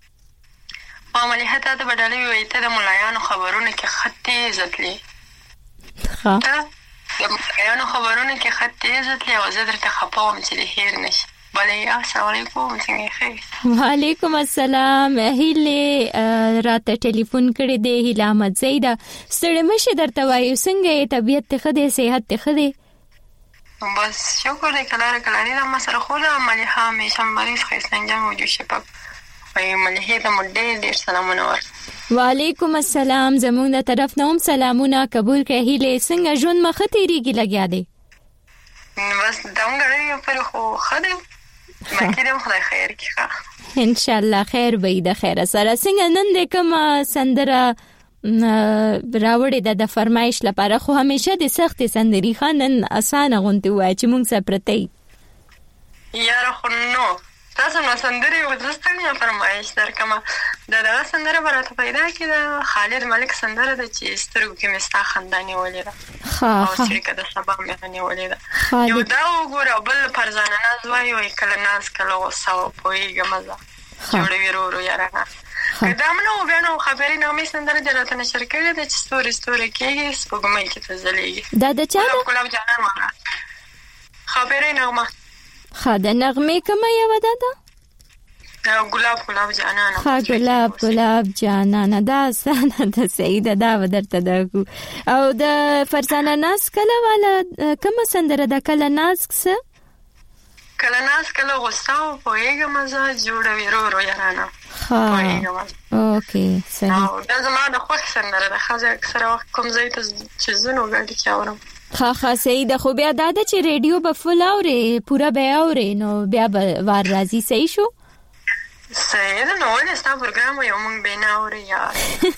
Speaker 11: عملیات ته بدلې وي ته د ملایانو خبرونه کې خط عزتلی
Speaker 1: ها
Speaker 11: د ملایانو خبرونه کې خط عزتلی او زه درته خپوم چې هیر نشي بله السلام علیکم څنګه خیر
Speaker 1: وعلیکم السلام هیله راته ټلیفون کړی دی هیله احمد زیدا ستړي مشه درته وایو څنګه طبیعت ته خدای صحت ته خدای
Speaker 11: بس شکر دې کلاره کلاري د مسره خو له ملي همیشه مریض خیسنجم وجو شپک وای ملي ته مډې ډیر سلامونه ور
Speaker 1: وعلیکم السلام زموږ د طرف نه هم سلامونه قبول کړئ هیله څنګه ژوند مخ تیریږي لګیا دی
Speaker 11: بس دمګړې پر خو خدای مکه خدای خیر کړه
Speaker 1: ان شاء الله خیر به د خیر سره څنګه نن د کوم سندره راوړې د فرمایش لپاره خو همیشه د سخت سندري خانن اسانه غونډه وای چې مونږ سره پرتې
Speaker 11: یاره خو نو تاسو نو سندري وځستنه فرمایش درکمه دا د سندره برته پیدا کړه خالد ملک سندره د چې سترګو کې مستا خنداني ولیدا
Speaker 1: ها
Speaker 11: او شرکت د سبا مې نه ولیدا یو دا وګوره بل فرزانه ناز وای وای کله ناز کله وسو پويګه مزه جوړ ویرورو یاره دا منو غنو خبرې نو مې سندره درته نشر کړې د ستوري ستوري کې سپوږمۍ کې تزلېږي
Speaker 1: دا د چا
Speaker 11: د ګلاب جانان وره خبرې نو ما
Speaker 1: خا د نغمه کومه یو ده دا
Speaker 11: ګلاب ګلاب جانان
Speaker 1: خا ګلاب ګلاب جانان دا سنه د سیده دا ودرته دا او د فرزانه ناز کله والا کومه سندره د کله ناز څه
Speaker 11: کله ناز کله غوسه او پوهیږه مزه جوړ ویرورو یارانه
Speaker 1: ها اوکې صحیح
Speaker 11: دا زما د خوښ سندره ده خزه اکثر وخت کوم ځای ته چې زنو غاډي چاورم
Speaker 1: ها ها صحیح ده خو بیا دا د چې ریډیو به فل اورې پورا به اورې نو بیا به وار راځي صحیح شو
Speaker 11: صحیح ده نو ولې ستا پروګرام یو مونږ به نه اورې یار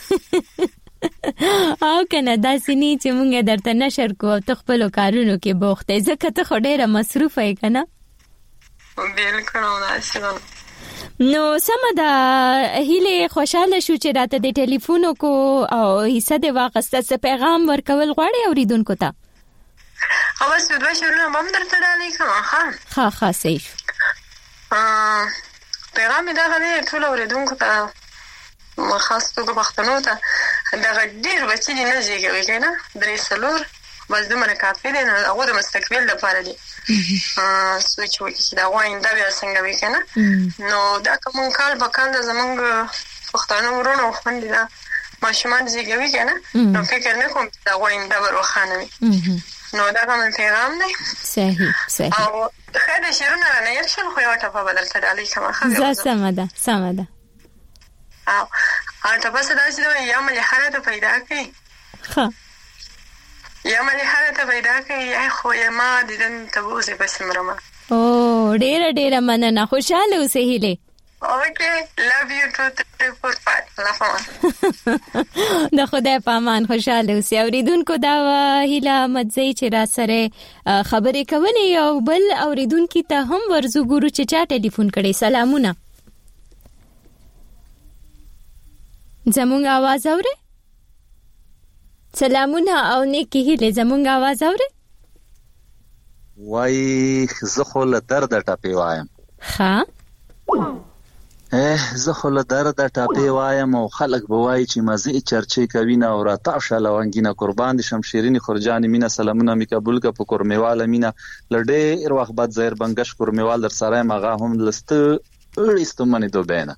Speaker 1: او کنه دا سني چې مونږ درته نشر کوو ته خپل کارونو کې بوخت یې ځکه ته خو ډېره مصروف یې کنه
Speaker 11: بالکل دا څه
Speaker 1: نو سم دا هیله خوشاله شو چې راته د ټلیفون کو او حصہ د واغسته څه پیغام ورکول غواړي اوریدونکو ته
Speaker 11: اوس دوه شروع هم درته ډالې کوم ها
Speaker 1: ها ها صحیح
Speaker 11: پیغام دا غوړي ټول اوریدونکو ته خاص توګه پښتنو ته دا ډېر بچی نه زیږوي کنه درې سلور بس دمره کافي دی نو هغه د مستقبل لپاره دی سوچ وکړي چې دا وایي دا بیا څنګه وي کنه نو دا کوم کال په کال د زمونږ پښتانه ورونو خوندې دا ماشومان زیږوي کنه نو فکر نه کوم دا وایي دا وروخانه وي نو دا کوم پیغام دی
Speaker 1: صحیح صحیح
Speaker 11: او خدای شرونه نه یې شل خو یو ټاپه بدل تدالې کوم
Speaker 1: خبره زه سمده سمده
Speaker 11: او هغه تاسو دا چې یو ملي حالت پیدا کړي
Speaker 1: ها
Speaker 11: یا ملي حالت پیدا کړي خو یې ما دیدن تبوزه بس مرمه
Speaker 1: او ډېر ډېر مننه خوشاله اوسې هیله
Speaker 11: اوکې لوف یو ټو تھری فور فایو لافه
Speaker 1: د خدای په امان خوشاله اوسې اوریدونکو دا هیله مدزي چې را سره خبرې کولې او بل اوریدونکو ته هم ورزو ګورو چې چا ټلیفون کړي سلامونه زموږ आवाज اوري سلامونه او نیکی هیله زمونږ आवाज اوري
Speaker 12: وای زه خو له درد ټاپې وایم
Speaker 1: ها
Speaker 12: اه زه خو له درد ټاپې وایم او خلک به وای چې مزه چرچې کوي نه او راته شلوانګینه قربان دي شمشيرینی خورجان مینا سلامونه می قبول کا په کورمیواله مینا لډې ور وخت بعد زهر بنگش کورمیوال در سره مغه هم لست اړیستمنه دوبینه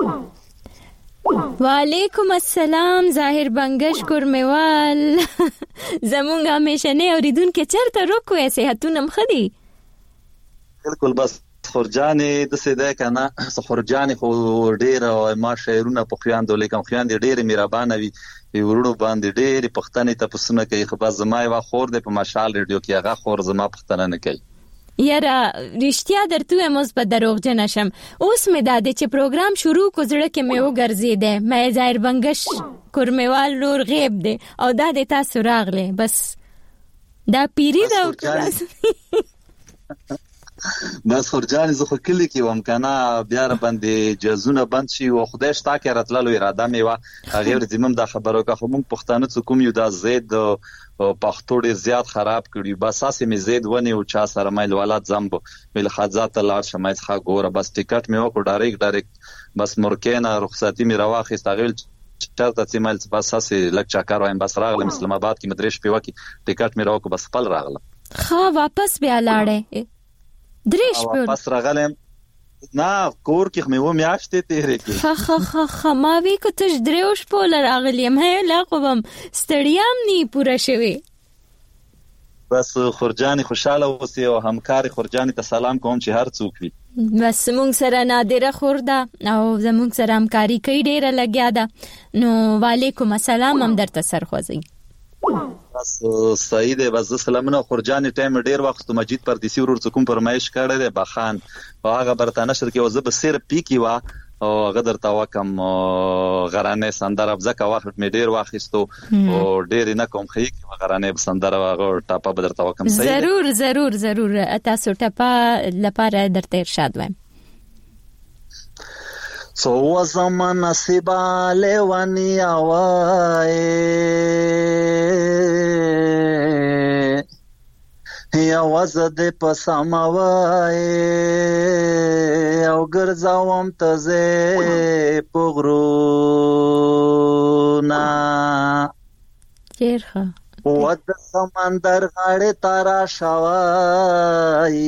Speaker 1: وعلیکم السلام ظاهر بنگش کورمیوال زمونږ همیشه نه اوریدونکو چرته روکو صحتونه مخدي
Speaker 12: بالکل بس خورجانې د سیده کنه خورجانې خو ډېر ما شعرونه په خوياندو لیکم خوياندې ډېر مهربانه وي ورونو باندې ډېر پښتنې ته پسونه کوي خو بس زما یو خور د په مشال ریډیو کې هغه خور زما پښتنه نه کوي
Speaker 1: یاره رښتیا درته مز په دروغجن شم اوس مې داده چې پروګرام شروع کو زړه کې مې وګرځیده مې ظاهر بنگش کورمیوال لور غیب دی او دا د تاسو راغله بس دا پیری دا
Speaker 12: بس خورجان زه خو کلی کې وم کنه بیا را باندې جزونه بند شي او خدای شتا کې راتللو اراده مې وا هغه ورځ زمم دا خبرو کا خو موږ پښتانه څوک یو دا زید پښتو ډیر زیات خراب کړی بس اسې مې زید ونی او چا سره مې ولادت زمبو مل خاصات لاړ شمه ښه ګوره بس ټیکټ مې وکړ ډایرکټ ډایرکټ بس مرکینا رخصتي مې راواخې استغل چرته چې مل بس اسې لک چاکر وایم بس راغلم اسلام آباد کې مدرش په وکی ټیکټ مې راوکړ بس خپل راغلم
Speaker 1: ها واپس بیا لاړې دریش په
Speaker 12: واپس راغلم نه کور کې مې و میاشتې تیرې کړې
Speaker 1: خا خا خا خا ما وی کو تش دریوش په راغلم هه لا کوم ستړیام نی پورا شوی
Speaker 12: بس خورجانی خوشاله اوسې او همکار خورجانی ته سلام کوم چې هر څوک وي
Speaker 1: بس مونږ سره نادره خورده او زمونږ سره همکاری کوي ډیره لګیا ده نو وعلیکم السلام هم درته سرخوځي
Speaker 12: بس صحیح دی بس سلامونه خورجانی ټایم ډیر وخت مجید پردیسی ورور څوک پرمایش کړی دی بخان او هغه برته نشر کې وزب سیر پیکی وا او غدر تا وکم غرانه سندره بزکه وخت مې ډیر واخیستو او ډیر نه کوم خې کې غرانه سندره واغه ټاپه بدر تا وکم
Speaker 1: صحیح ضرور ضرور ضرور تاسو ټاپه لپاره درته ارشاد وایم
Speaker 12: سو زمان نصیبا لیوانی آوائے یا وزد پسام آوائے او گرزاوم تزے پغرونا
Speaker 1: چیرخا
Speaker 12: ود سمندر غاڑی تارا شوائی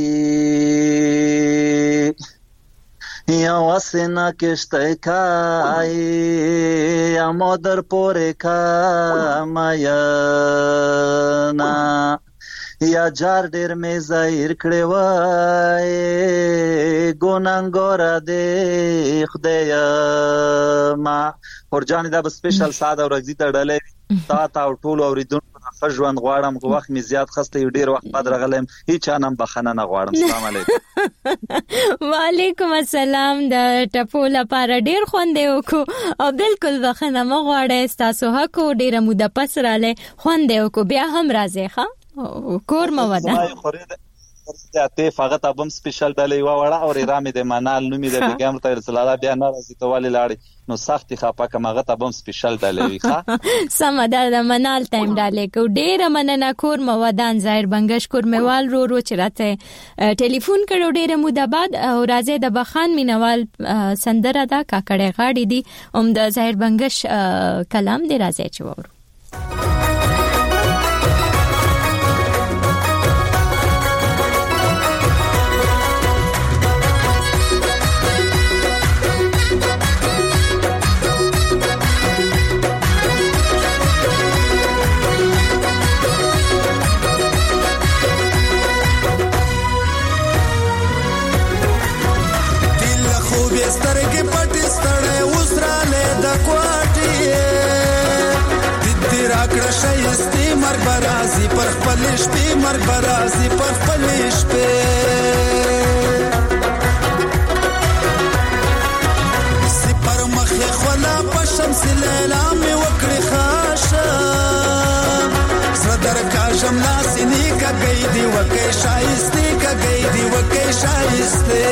Speaker 12: یا وسنا کشته کای یا مادر پوره کا مایا نا یا جار ډیر می زایر کړي وای ګوننګور دې خدایا ما ورجان دا سپیشل ساده ورځی ته ډلې تا تا ټول اوریدونکو خژوند غواړم کو وخت می زیات خسته ډیر وخت بعد راغلم هیڅ انم بخنه نه غواړم السلام علیکم
Speaker 1: وعلیکم السلام د ټپو لپاره ډیر خوندې وکړو او بالکل بخنه ما غواړم تاسو حق ډیر موده پس رااله خوندې وکړو بیا هم راځي ښا کور مو ودا
Speaker 12: ته فقط ابم سپیشل ډلې و وړه او رامې د منال نومې د پیغام ته رسول الله بیا نه راځي ته والی لاړې نو سختي خپه کماغه ته ابم سپیشل ډلې ښه
Speaker 1: سمدا د منال ټایم ډلې کو ډیره مننه کور مو ودان ظاهر بنگش کور میوال رو رو چرته ټلیفون کړو ډیره موده بعد او راځي د بخان مینوال سندره دا کاکړې غاړي دي اوم د ظاهر بنگش کلام دی راځي چورو
Speaker 13: سترګې پټې ستړې وسراله د کوټې دې راکړه شایستې مرګ برازي پر خپل شپې مرګ برازي پر خپل شپې سپر مخې خلا په شمس لیلا مې وکړې خاشه صدر کا جملا سینې کا گئی دی وکې شایستې کا گئی دی وکې شایستې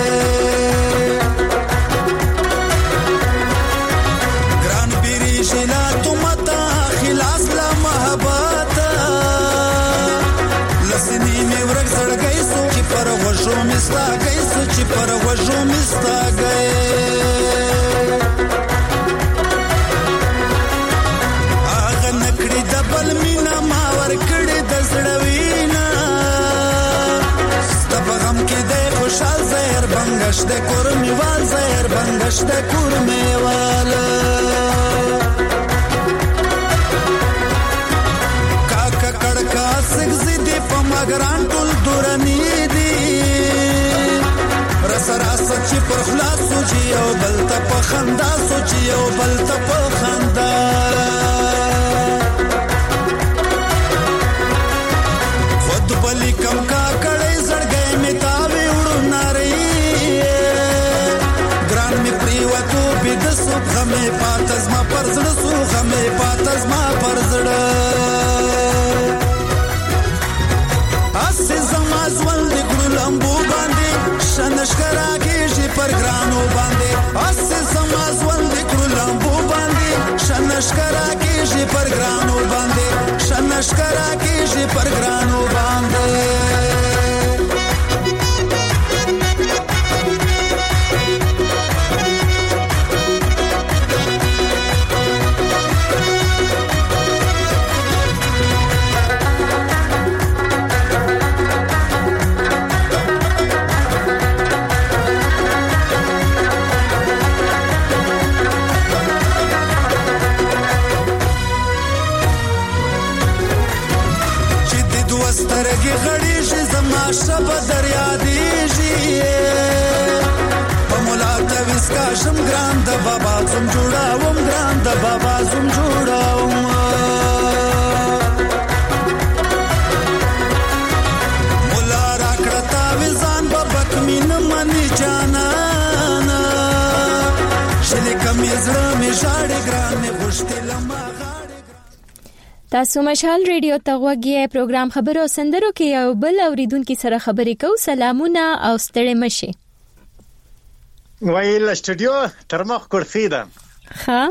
Speaker 13: شلا تمتا خلاص لا محبتا لسنی می ورک زړ گئی سو چې پر وژو مستا گئی سو چې پر وژو مستا گئی اغه نکړی دبل مینا ما ور کړی د زړوینا ستبغم کې د خوشال زهر بنگش د کور میوال زهر بنگش د کور میوال مګران ټول دورانی دي رس راس چې پر خلاص سوچي او بل ته په خندا سوچي او بل ته په خندا خود بلی کم کا کړي زړګې می تاوي وړو ناري ګران می پریوتو بيد سو غمه پاتز ما پرزړ سو غمه پاتز ما پرزړ زما زول د ګلو لمبو شنشکرا کیږي پر ګرانو باندې شنشکرا کیږي پر ګرانو باندې سترګې غړېږي زما شپه دریا دیږي په مولا تویس کا شم ګران د بابا زم جوړاوم ګران د بابا زم جوړاوم مولا راکړه تاویزان بابک مين منی جانانا شلې کمې زړه مې ژاړي ګران مې غوښتې لمه
Speaker 1: تاسو مشال ریډیو ته غوږی پروګرام خبرو سندرو کې یو بل اوریدونکو سره خبرې کوو. سلامونه او ستړي مشي.
Speaker 14: وایي له سټوډیو تر مخ کرسي ده.
Speaker 1: ها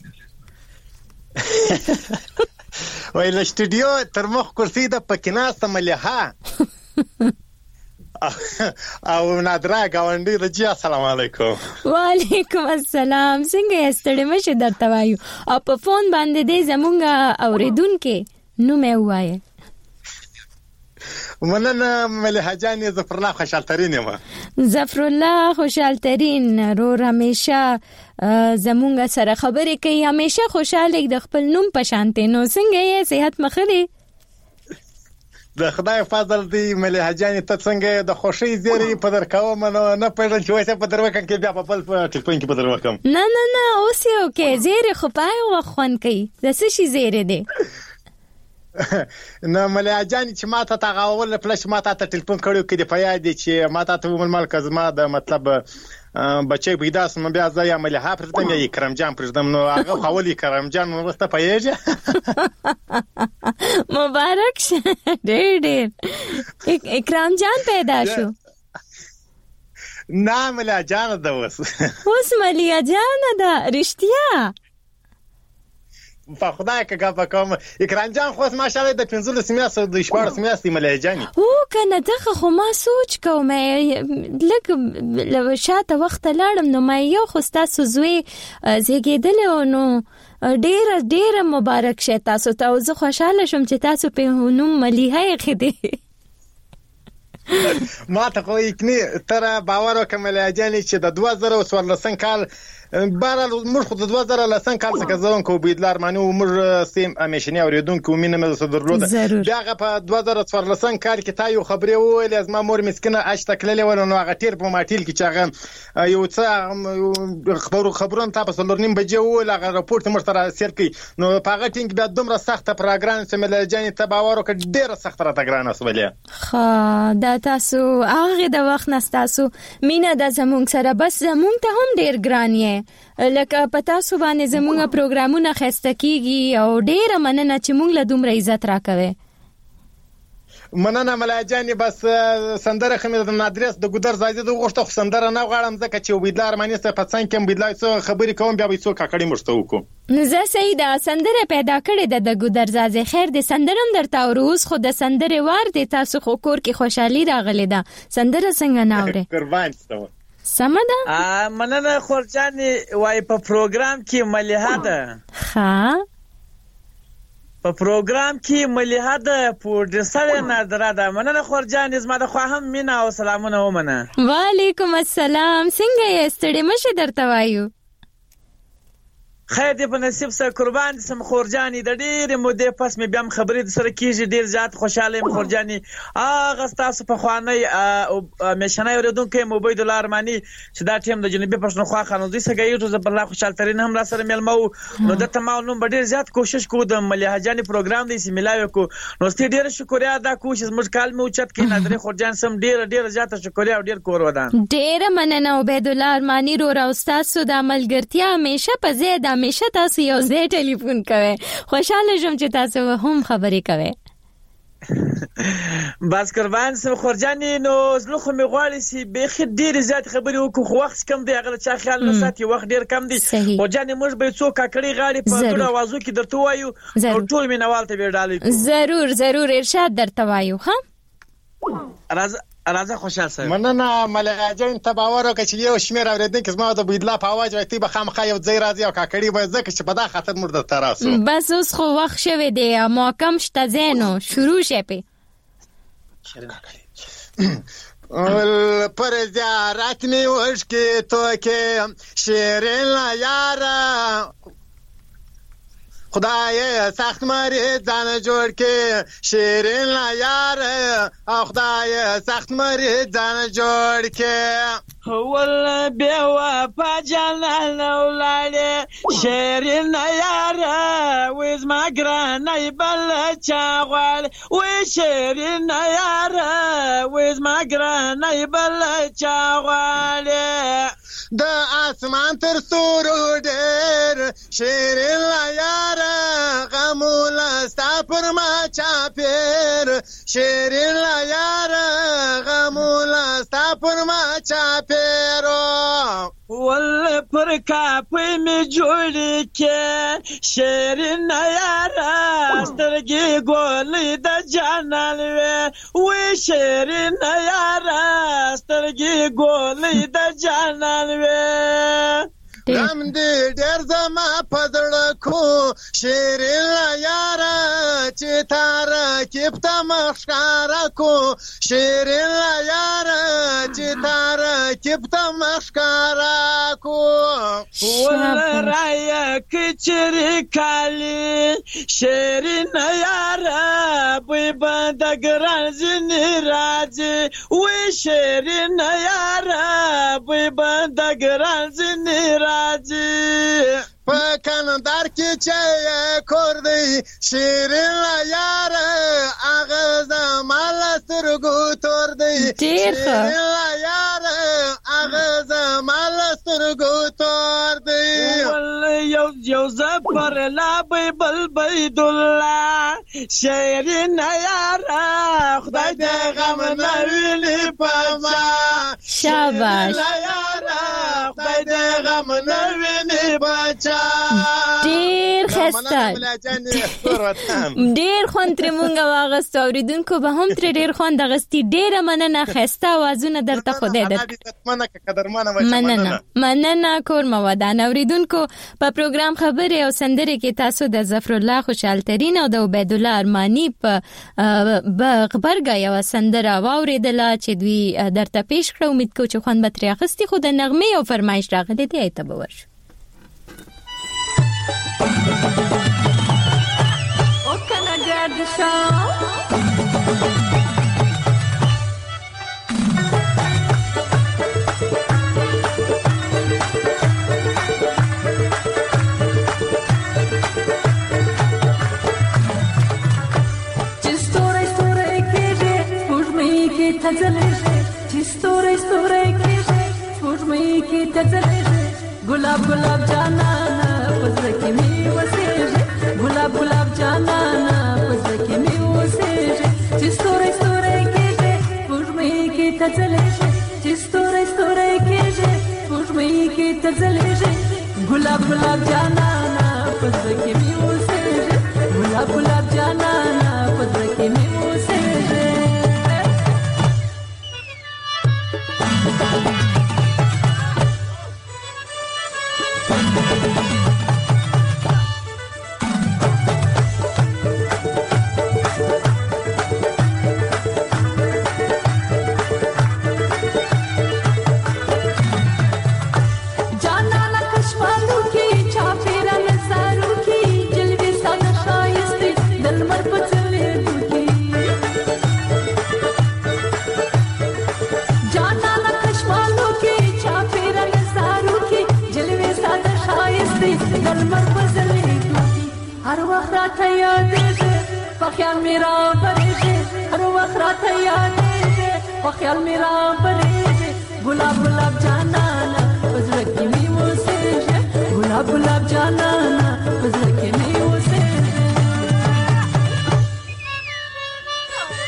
Speaker 14: وایي له سټوډیو تر مخ کرسي ده پکې ناسته مليها او نادرا گاونډي رجیا السلام علیکم.
Speaker 1: وعلیکم السلام. څنګه یې ستړي مشه درته وایو او په فون باندې دې زمونږ اوریدونکو نو مې وایي
Speaker 14: مننه مليها جان ظفر الله خوشحال ترين یم.
Speaker 1: ظفر الله خوشحال ترين رو همیشه زمونږ سره خبرې کوي همیشه خوشاله د خپل نوم په شانته. نو څنګه یې صحت مخه
Speaker 14: د خدای فضل دی مليها جان ته څنګه د خوشي زیری په درکاو منو نه پېژن چې وایي په دروکم کې بیا په بل ټلیفون کې په دروکم
Speaker 1: نه نه نه اوس یو کې زیری خو پای وخون کوي د څه شي زیری دی
Speaker 14: نه مليها جان چې ماته تاغاول پلش ماته ته ټلیفون کړو کې دی په یاد دي چې ماته ته مل کزما د مطلب بچي پیدا سم بیا ځای مليها پرځم یا کرم جان پرځم نو هغه حوالی کرم جان نو وسته پېژه
Speaker 1: مبارک شه ډېر ډېر اکرام جان پیدا شو.
Speaker 14: نه مليها جان ده اوس
Speaker 1: اوس مليها جان ده رښتیا
Speaker 14: په خدای کې ګپ کوم اکرام جان خو ماشاءالله د پنځل سمیاس د شپږ سمیاس دی مليها جان
Speaker 1: او کنه دغه خو ما سوچ کوم لکه لو شاته وخت لاړم نو ما یو خو تاسو زوی زیږیدل نو ډېر ډېر مبارک شه تاسو ته زه خوشاله شوم چې تاسو په نوم مليها یې خدي
Speaker 14: ما ته خو یکني تر باور وکم مليها جان چې د دوه زره څوارلسم کال بارال موږ خو د دوه زره لسم کال څخه ځون کو بيدلار معنی موږ سیم امیشنی اوریدونکو مینه مې صدرلوده داغه په دوه زره څوارلسم کال کې تا یو خبرې وویل از ما مور مسکینه اش تکللې ونه نو هغه تیر په ماټیل کې چې هغه یو څه خبرو خبرون تاسو لرنیم بجې وویل هغه راپورټ مر سره سیر کوي نو په هغه ټینګ بیا دومره سخته پروګرام چې مليها جان ته باور وکړ ډیره سخته راته ګرانه سولې
Speaker 1: ها دا تاسو هغه د وخت نستاسو مینه د زمونږ سره بس زمونږ ته هم ډیر ګران یې لکه پتا سو باندې زموږ پروګرامونه خسته کیږي او ډیره مننه چې موږ له دومره عزت راکوي.
Speaker 14: مننه مليها جان بس سندره خمه د نادرس د ګودر زايده د غوښته سندره نه غواړم ځکه چې وبیدلار مانیسته په څنګه کې وبیدلای څو خبرې کوم بیا به څو کاکړی مرسته وکړو.
Speaker 1: زه سیدا سندره پیدا کړې د ګودر زايده خیر د سندرم درته اوروز خو د سندره وار د تاسو خو کور کې خوشحالي راغله ده سندره څنګه ناوره
Speaker 14: قربان ستو
Speaker 1: سمدا
Speaker 15: ا مننه خورجان وای په پروګرام کې مليها ده
Speaker 1: ها
Speaker 15: په پروګرام کې مليها ده پروډوسر نادرا ده مننه خورجان زما د خو هم مینا او سلامونه ومنه.
Speaker 1: وعلیکم السلام. څنګه یې ستړي مشه درته وایو
Speaker 15: خیر دې په نصیب سره قربان سم خورجاني د ډېر مودې پس مې بیا خبرې سره کیږي ډېر زیات خوشاله یم خورجاني اغه تاسو په خواني او مشنای اوریدونکو موبایل دلار مانی چې دا ټیم د جنوبي پښتونخوا خانوزي څخه یو ځل الله خوشاله ترين هم را سره ملمو نو د تمام نو ډېر زیات کوشش کوو د مليها جان پروګرام دې سیملاوي کو نو ستې ډېر شکریا ادا کوم چې موږ کال مې اوچت کې نادر خورجان سم ډېر ډېر زیات شکریا او ډېر کور ودان
Speaker 1: ډېر مننه عبید الله ارمانی رو را استاد سو د عملګرتیا همیشه په زیاده همیشه تاسو یو ځای ټلیفون کوئ خوشاله شم چې تاسو هم خبرې کوئ
Speaker 15: بس قربان سم خورجانې نو زلو خو مې غواړي چې بیخي ډېرې زیات خبرې وکړو خو وخت کم دی هغه چا خیال نه ساتي وخت ډېر کم دی خورجانې موږ به څو کاکړي غاړي په ټولو اوازو کې درته وایو او ټول مینوال ته به ډالۍ
Speaker 1: ضرور ضرور ارشاد درته وایو ها
Speaker 15: راځه راځه خوشحال صاحب
Speaker 14: مننه ملایجان ته باور وکړه چې یو شمېر اورېدونکي زما د بویدلا په اواز وایي به خامخا یو ځای راځي او کاکړي به ځکه چې په دا خاطر موږ درته راسو
Speaker 1: بس اوس خو وخت شوی دی محکم شته زینو شروع شي په
Speaker 14: پر زیارت نیوش کې تو کې شیرین یارا خدای سخت مریض ځان جوړ کې شیرین یار او خدای سخت مریض ځان جوړ کې
Speaker 15: ول بیا وفا جانان ولاړې شیرین یار وز ما ګرانې بل چا غواړي وې شیرین یار وز ما ګرانې بل چا غواړي
Speaker 14: د اسمان تر ستورو ډېر شیرین یار غموله ستا پر ما چاپېر شیرین یار غموله ستا پر ما چاپېرو
Speaker 15: ول پر کاپې مې جوړې کې شیرین یار سترګې ګولې د جانان وې وې شیرین یار سترګې ګولې د جانان وې
Speaker 14: غم دې ډېر زما په زړه کو شیرین یاره چې تاره کیف ته مخ ښکاره کو شیرین یاره چې تاره کیف ته مخ ښکاره کو
Speaker 15: ول رایه کې چیرې کالي شیرین یاره بوی بند ګران ځینې راځي وې شیرین یاره بوی بند ګران ځینې راځي
Speaker 14: په کندهار کې چې کور دی شیرین یار هغه زما له سترګو تور دی شیرین یار هغه زما له سترګو تور دی
Speaker 15: یو یو زبر لا بل بیدالله شیرین یار خدای دې غم نه ویني پما
Speaker 1: شاباش
Speaker 15: خدای دې غم نه ویني بچا
Speaker 1: ډیر خسته ډیر خوند تر مونږه واغست اوریدونکو به هم تر ډیر خوند غستی ډیره مننه خسته وازونه درته خوده در مننه مننه کور مودان اوریدونکو په پروګرام خبره او سندره کې تاسو د ظفر الله خوشحال ترين او د عبید الله ارمانی په خبرګه یو سندره واوریدله چې دوی درته پیښ کړو امید کوم چې خوند به تر اخستي خو د نغمه او فرمایش راغلي دی ته به ورشو
Speaker 16: او کنه ګرد شاو
Speaker 17: ستوري ستوري کېږي سپوږمۍ کې تځلېږي ګلاب ګلاب جانانا پزړه کې مې وسېږي ګلاب ګلاب جانانا پزړه کې مې وسېږي چې ستوري ستوري کېږي سپوږمۍ کې تځلېږي چې ستوري ستوري کېږي سپوږمۍ کې تځلېږي ګلاب ګلاب جانانا پزړه کې مې وسېږي ګلاب ګلاب جانانا پزړه کې مې وسېږي خیال میرا بریږي هر وخت راته یادېږي په خیال میرا بریږي ګلاب ګلاب جانانا پزړه کې مې اوسېږي ګلاب ګلاب جانانا پزړه کې مې اوسېږي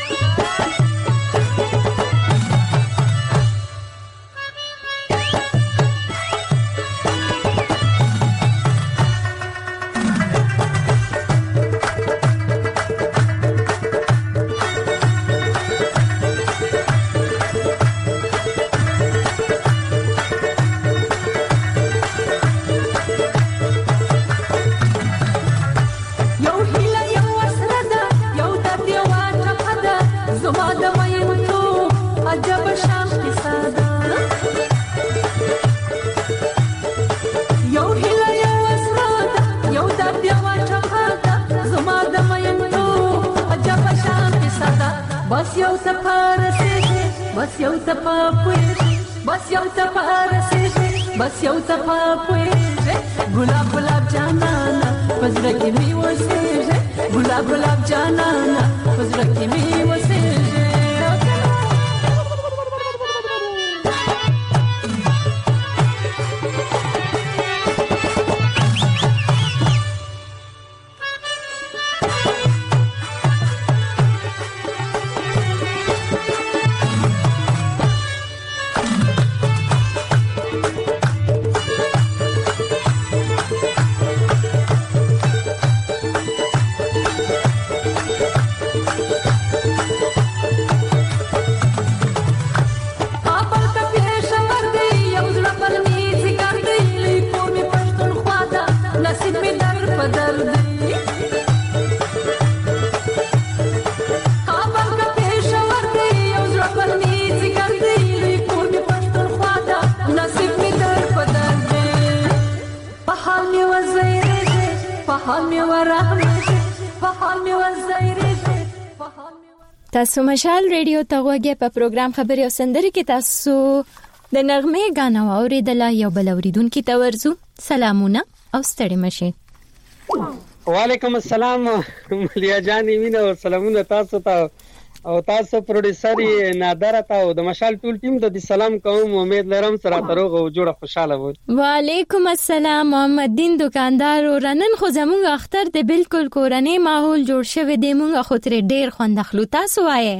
Speaker 1: تاسو مشال ریډیو ته وګورئ په پروګرام خبري او سندري کې تاسو د نغمه غانا اوریدل یو بل اوریدونکو ته ورزو سلامونه او ستړي مشي.
Speaker 18: وعلیکم السلام ملیا جان مینه او سلامونه تاسو ته او تاسو پروډوسر نادر ته او د مشال ټول ټیم ته د سلام کوم. امید لرم سره تروغ او جوړه خوشاله وو.
Speaker 1: وعلیکم السلام محمد دین دکاندار او رنن خو زمونږ اختر د بالکل کورنۍ ماحول جوړ شوی دی. مونږ خو تر ډیر خوند اخلو. تاسو وایي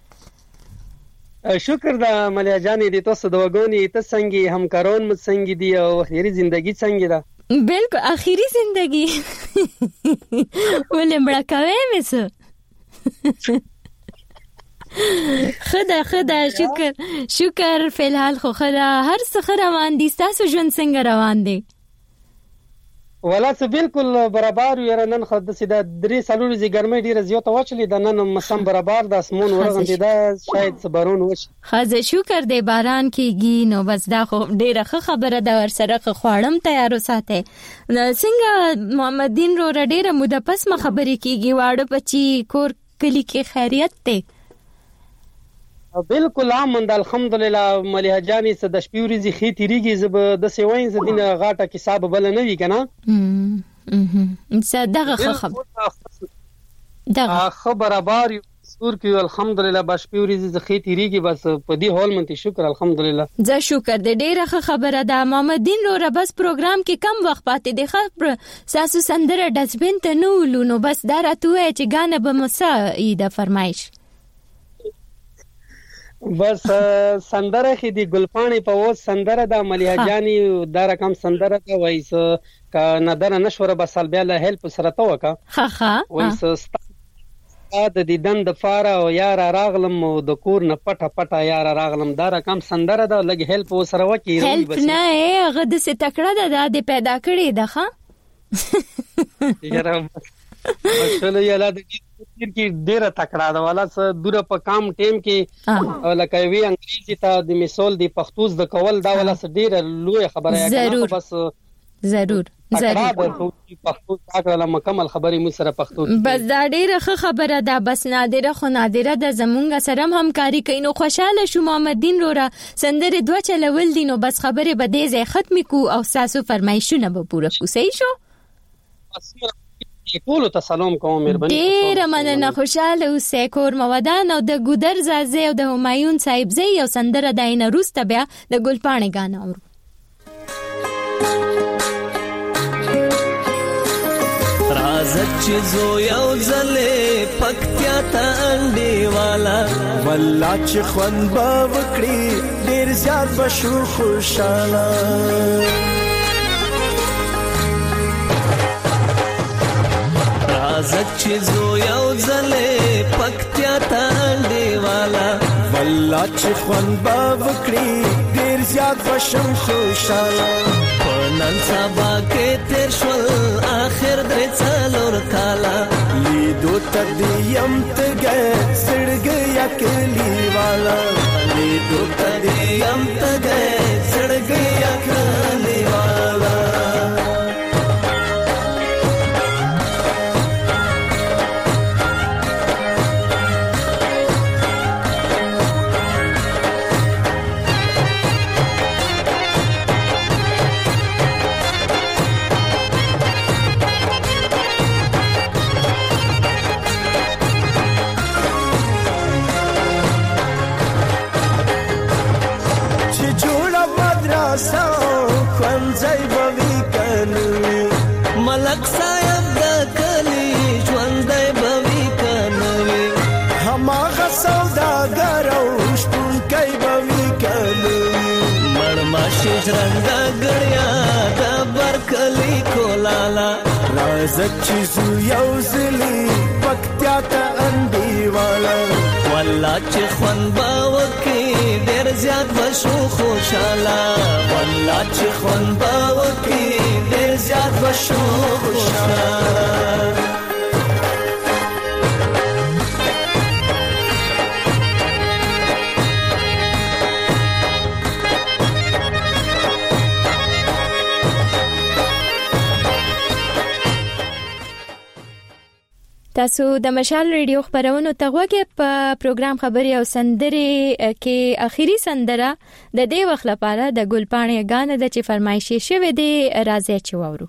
Speaker 18: شکر د ملیا جان دي تاسو د وګونی ته څنګه همکارون مت څنګه دی او اخیری ژوندۍ څنګه ده؟
Speaker 1: بالکل اخیری ژوندۍ ولې مړه کوي مس خدا خدا شکر شکر فلحال خو خدا هر څه روان دي. تاسو ژوند څنګه روان دي؟
Speaker 18: ولا څه بالکل برابر یو. نن خو د سیده درې سالونو زی ګرمۍ ډیره زیاته واچلې د نن مسم برابر د اسمون ورغندې دا شاید صبرون وش.
Speaker 1: خزه شکر دی باران کېږي نو بس دا خو ډیره ښه خبره ده. ور سره خواړم تیار وساته. څنګه محمد دین رو ډیره موده پس ما خبرې کېږي واړه بچي کور کلی کې خیریت ته؟
Speaker 18: بالکل امن الحمدلله. ملیا جانی څه د شپوري خې تیریږي زب د سوین ز دینه غاټه کې حساب بل نه وی کنه.
Speaker 1: ام څه دغه خبر دغه
Speaker 18: خبر بار سور کې الحمدلله بشپوري ز خې تیریږي بس په دې حال منته شکر الحمدلله.
Speaker 1: زه شکر دې ډیره خبره ده. محمد دین رو بس پروګرام کې کم وخت پاتې دی. خبر ساسو سندره ډسبین ته نو لونو بس دا راته چې غانه به مسا ایده فرمایش
Speaker 18: بس سندره خې دی ګلپانی په و سندره د ملیا جانی دا رقم سندره دا وایس ک نظر نشوره بسال بیا له هیلپ سره تو وکا
Speaker 1: ها ها
Speaker 18: وایس د دې دند فار او یار راغلم د کور نه پټه پټه یار راغلم دا رقم سندره دا لګ هیلپ سره وکی
Speaker 1: هیلپ نه هغه د څه تکړه ده د پیدا کړی ده ښا
Speaker 18: یاره ماشاءالله یاله د دې کې ډیره تکړه ده والا څه دوره په کام ټیم کې لکه وی انګریزي ته د مثال دی پښتوز د کول دا والا څه ډیره لوی خبره
Speaker 1: ہے بس
Speaker 18: ضرور ضرور پښتو تاکه مکمل خبري مو سره پښتو
Speaker 1: بس دا ډیره خبره ده. بس نادره خو نادره ده زمونږ سره هم همکاري کوي نو خوشاله شو. محمد دین رورا سندره دوه چلول دي نو بس خبره به دې ځای ختم کو او تاسو فرمایشونه به پوره کو. صحیح شو؟
Speaker 18: ټول ته سلام کوم مهرباني.
Speaker 1: ډیر مننه خوشاله اوسه. کور مودان او د ګودر زازه او د همایون صاحب زی او سندره داینه روسته بیا د ګلپانې غانا اورو.
Speaker 7: رازک چې زو یو ځلې پکتیا ته انډیوا والا والله چې خوند به وکړي ډیر زیات بشو خوشاله رازک چې زو یو ځلې پکتیا ته دیوالا والله چې خوند به وکړي ډیر زیات بشم خوشاله نن سبا کې تیر شول اخر درې څلور کاله لیدو ته دیم تګه سړګ یا کلی والا لیدو ته دیم تګه سړګ یا کلی والا ملک صاحب د کلی ژوندۍ بوي کنوي هماغه سوداګر او شپونکی بوي کنوي مړما شجرنګ غړیا د برکلی کولالا رازک چې زو یو زلی پکتیا ته انډیوالا والله چې خوان باوکي ډیر زیات بشو خوشاله والله چې خوان باوکي ډیر زیات بشو خوشاله
Speaker 1: تاسو د مشال ریډیو خبرونو ته غوږی په پروګرام خبري او سندري کې اخیری سندره د دې وخت لپاره د ګلپاڼې غانه د چې فرمایشي شوه دی راځي چې وورو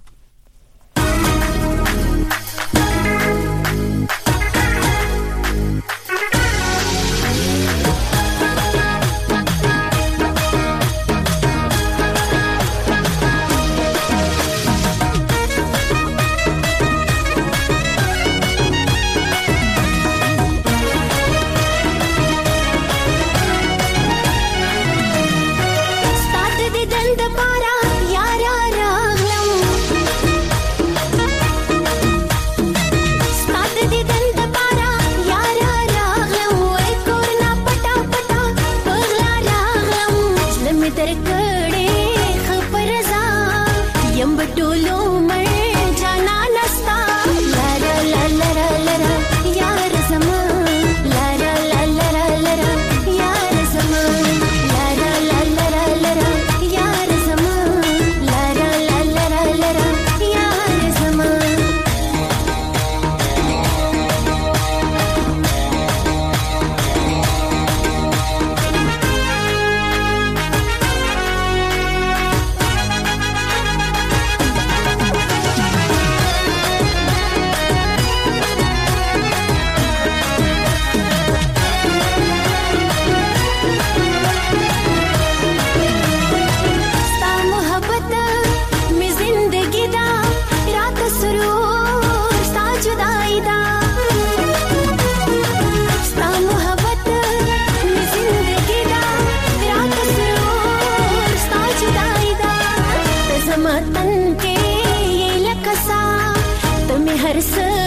Speaker 19: हर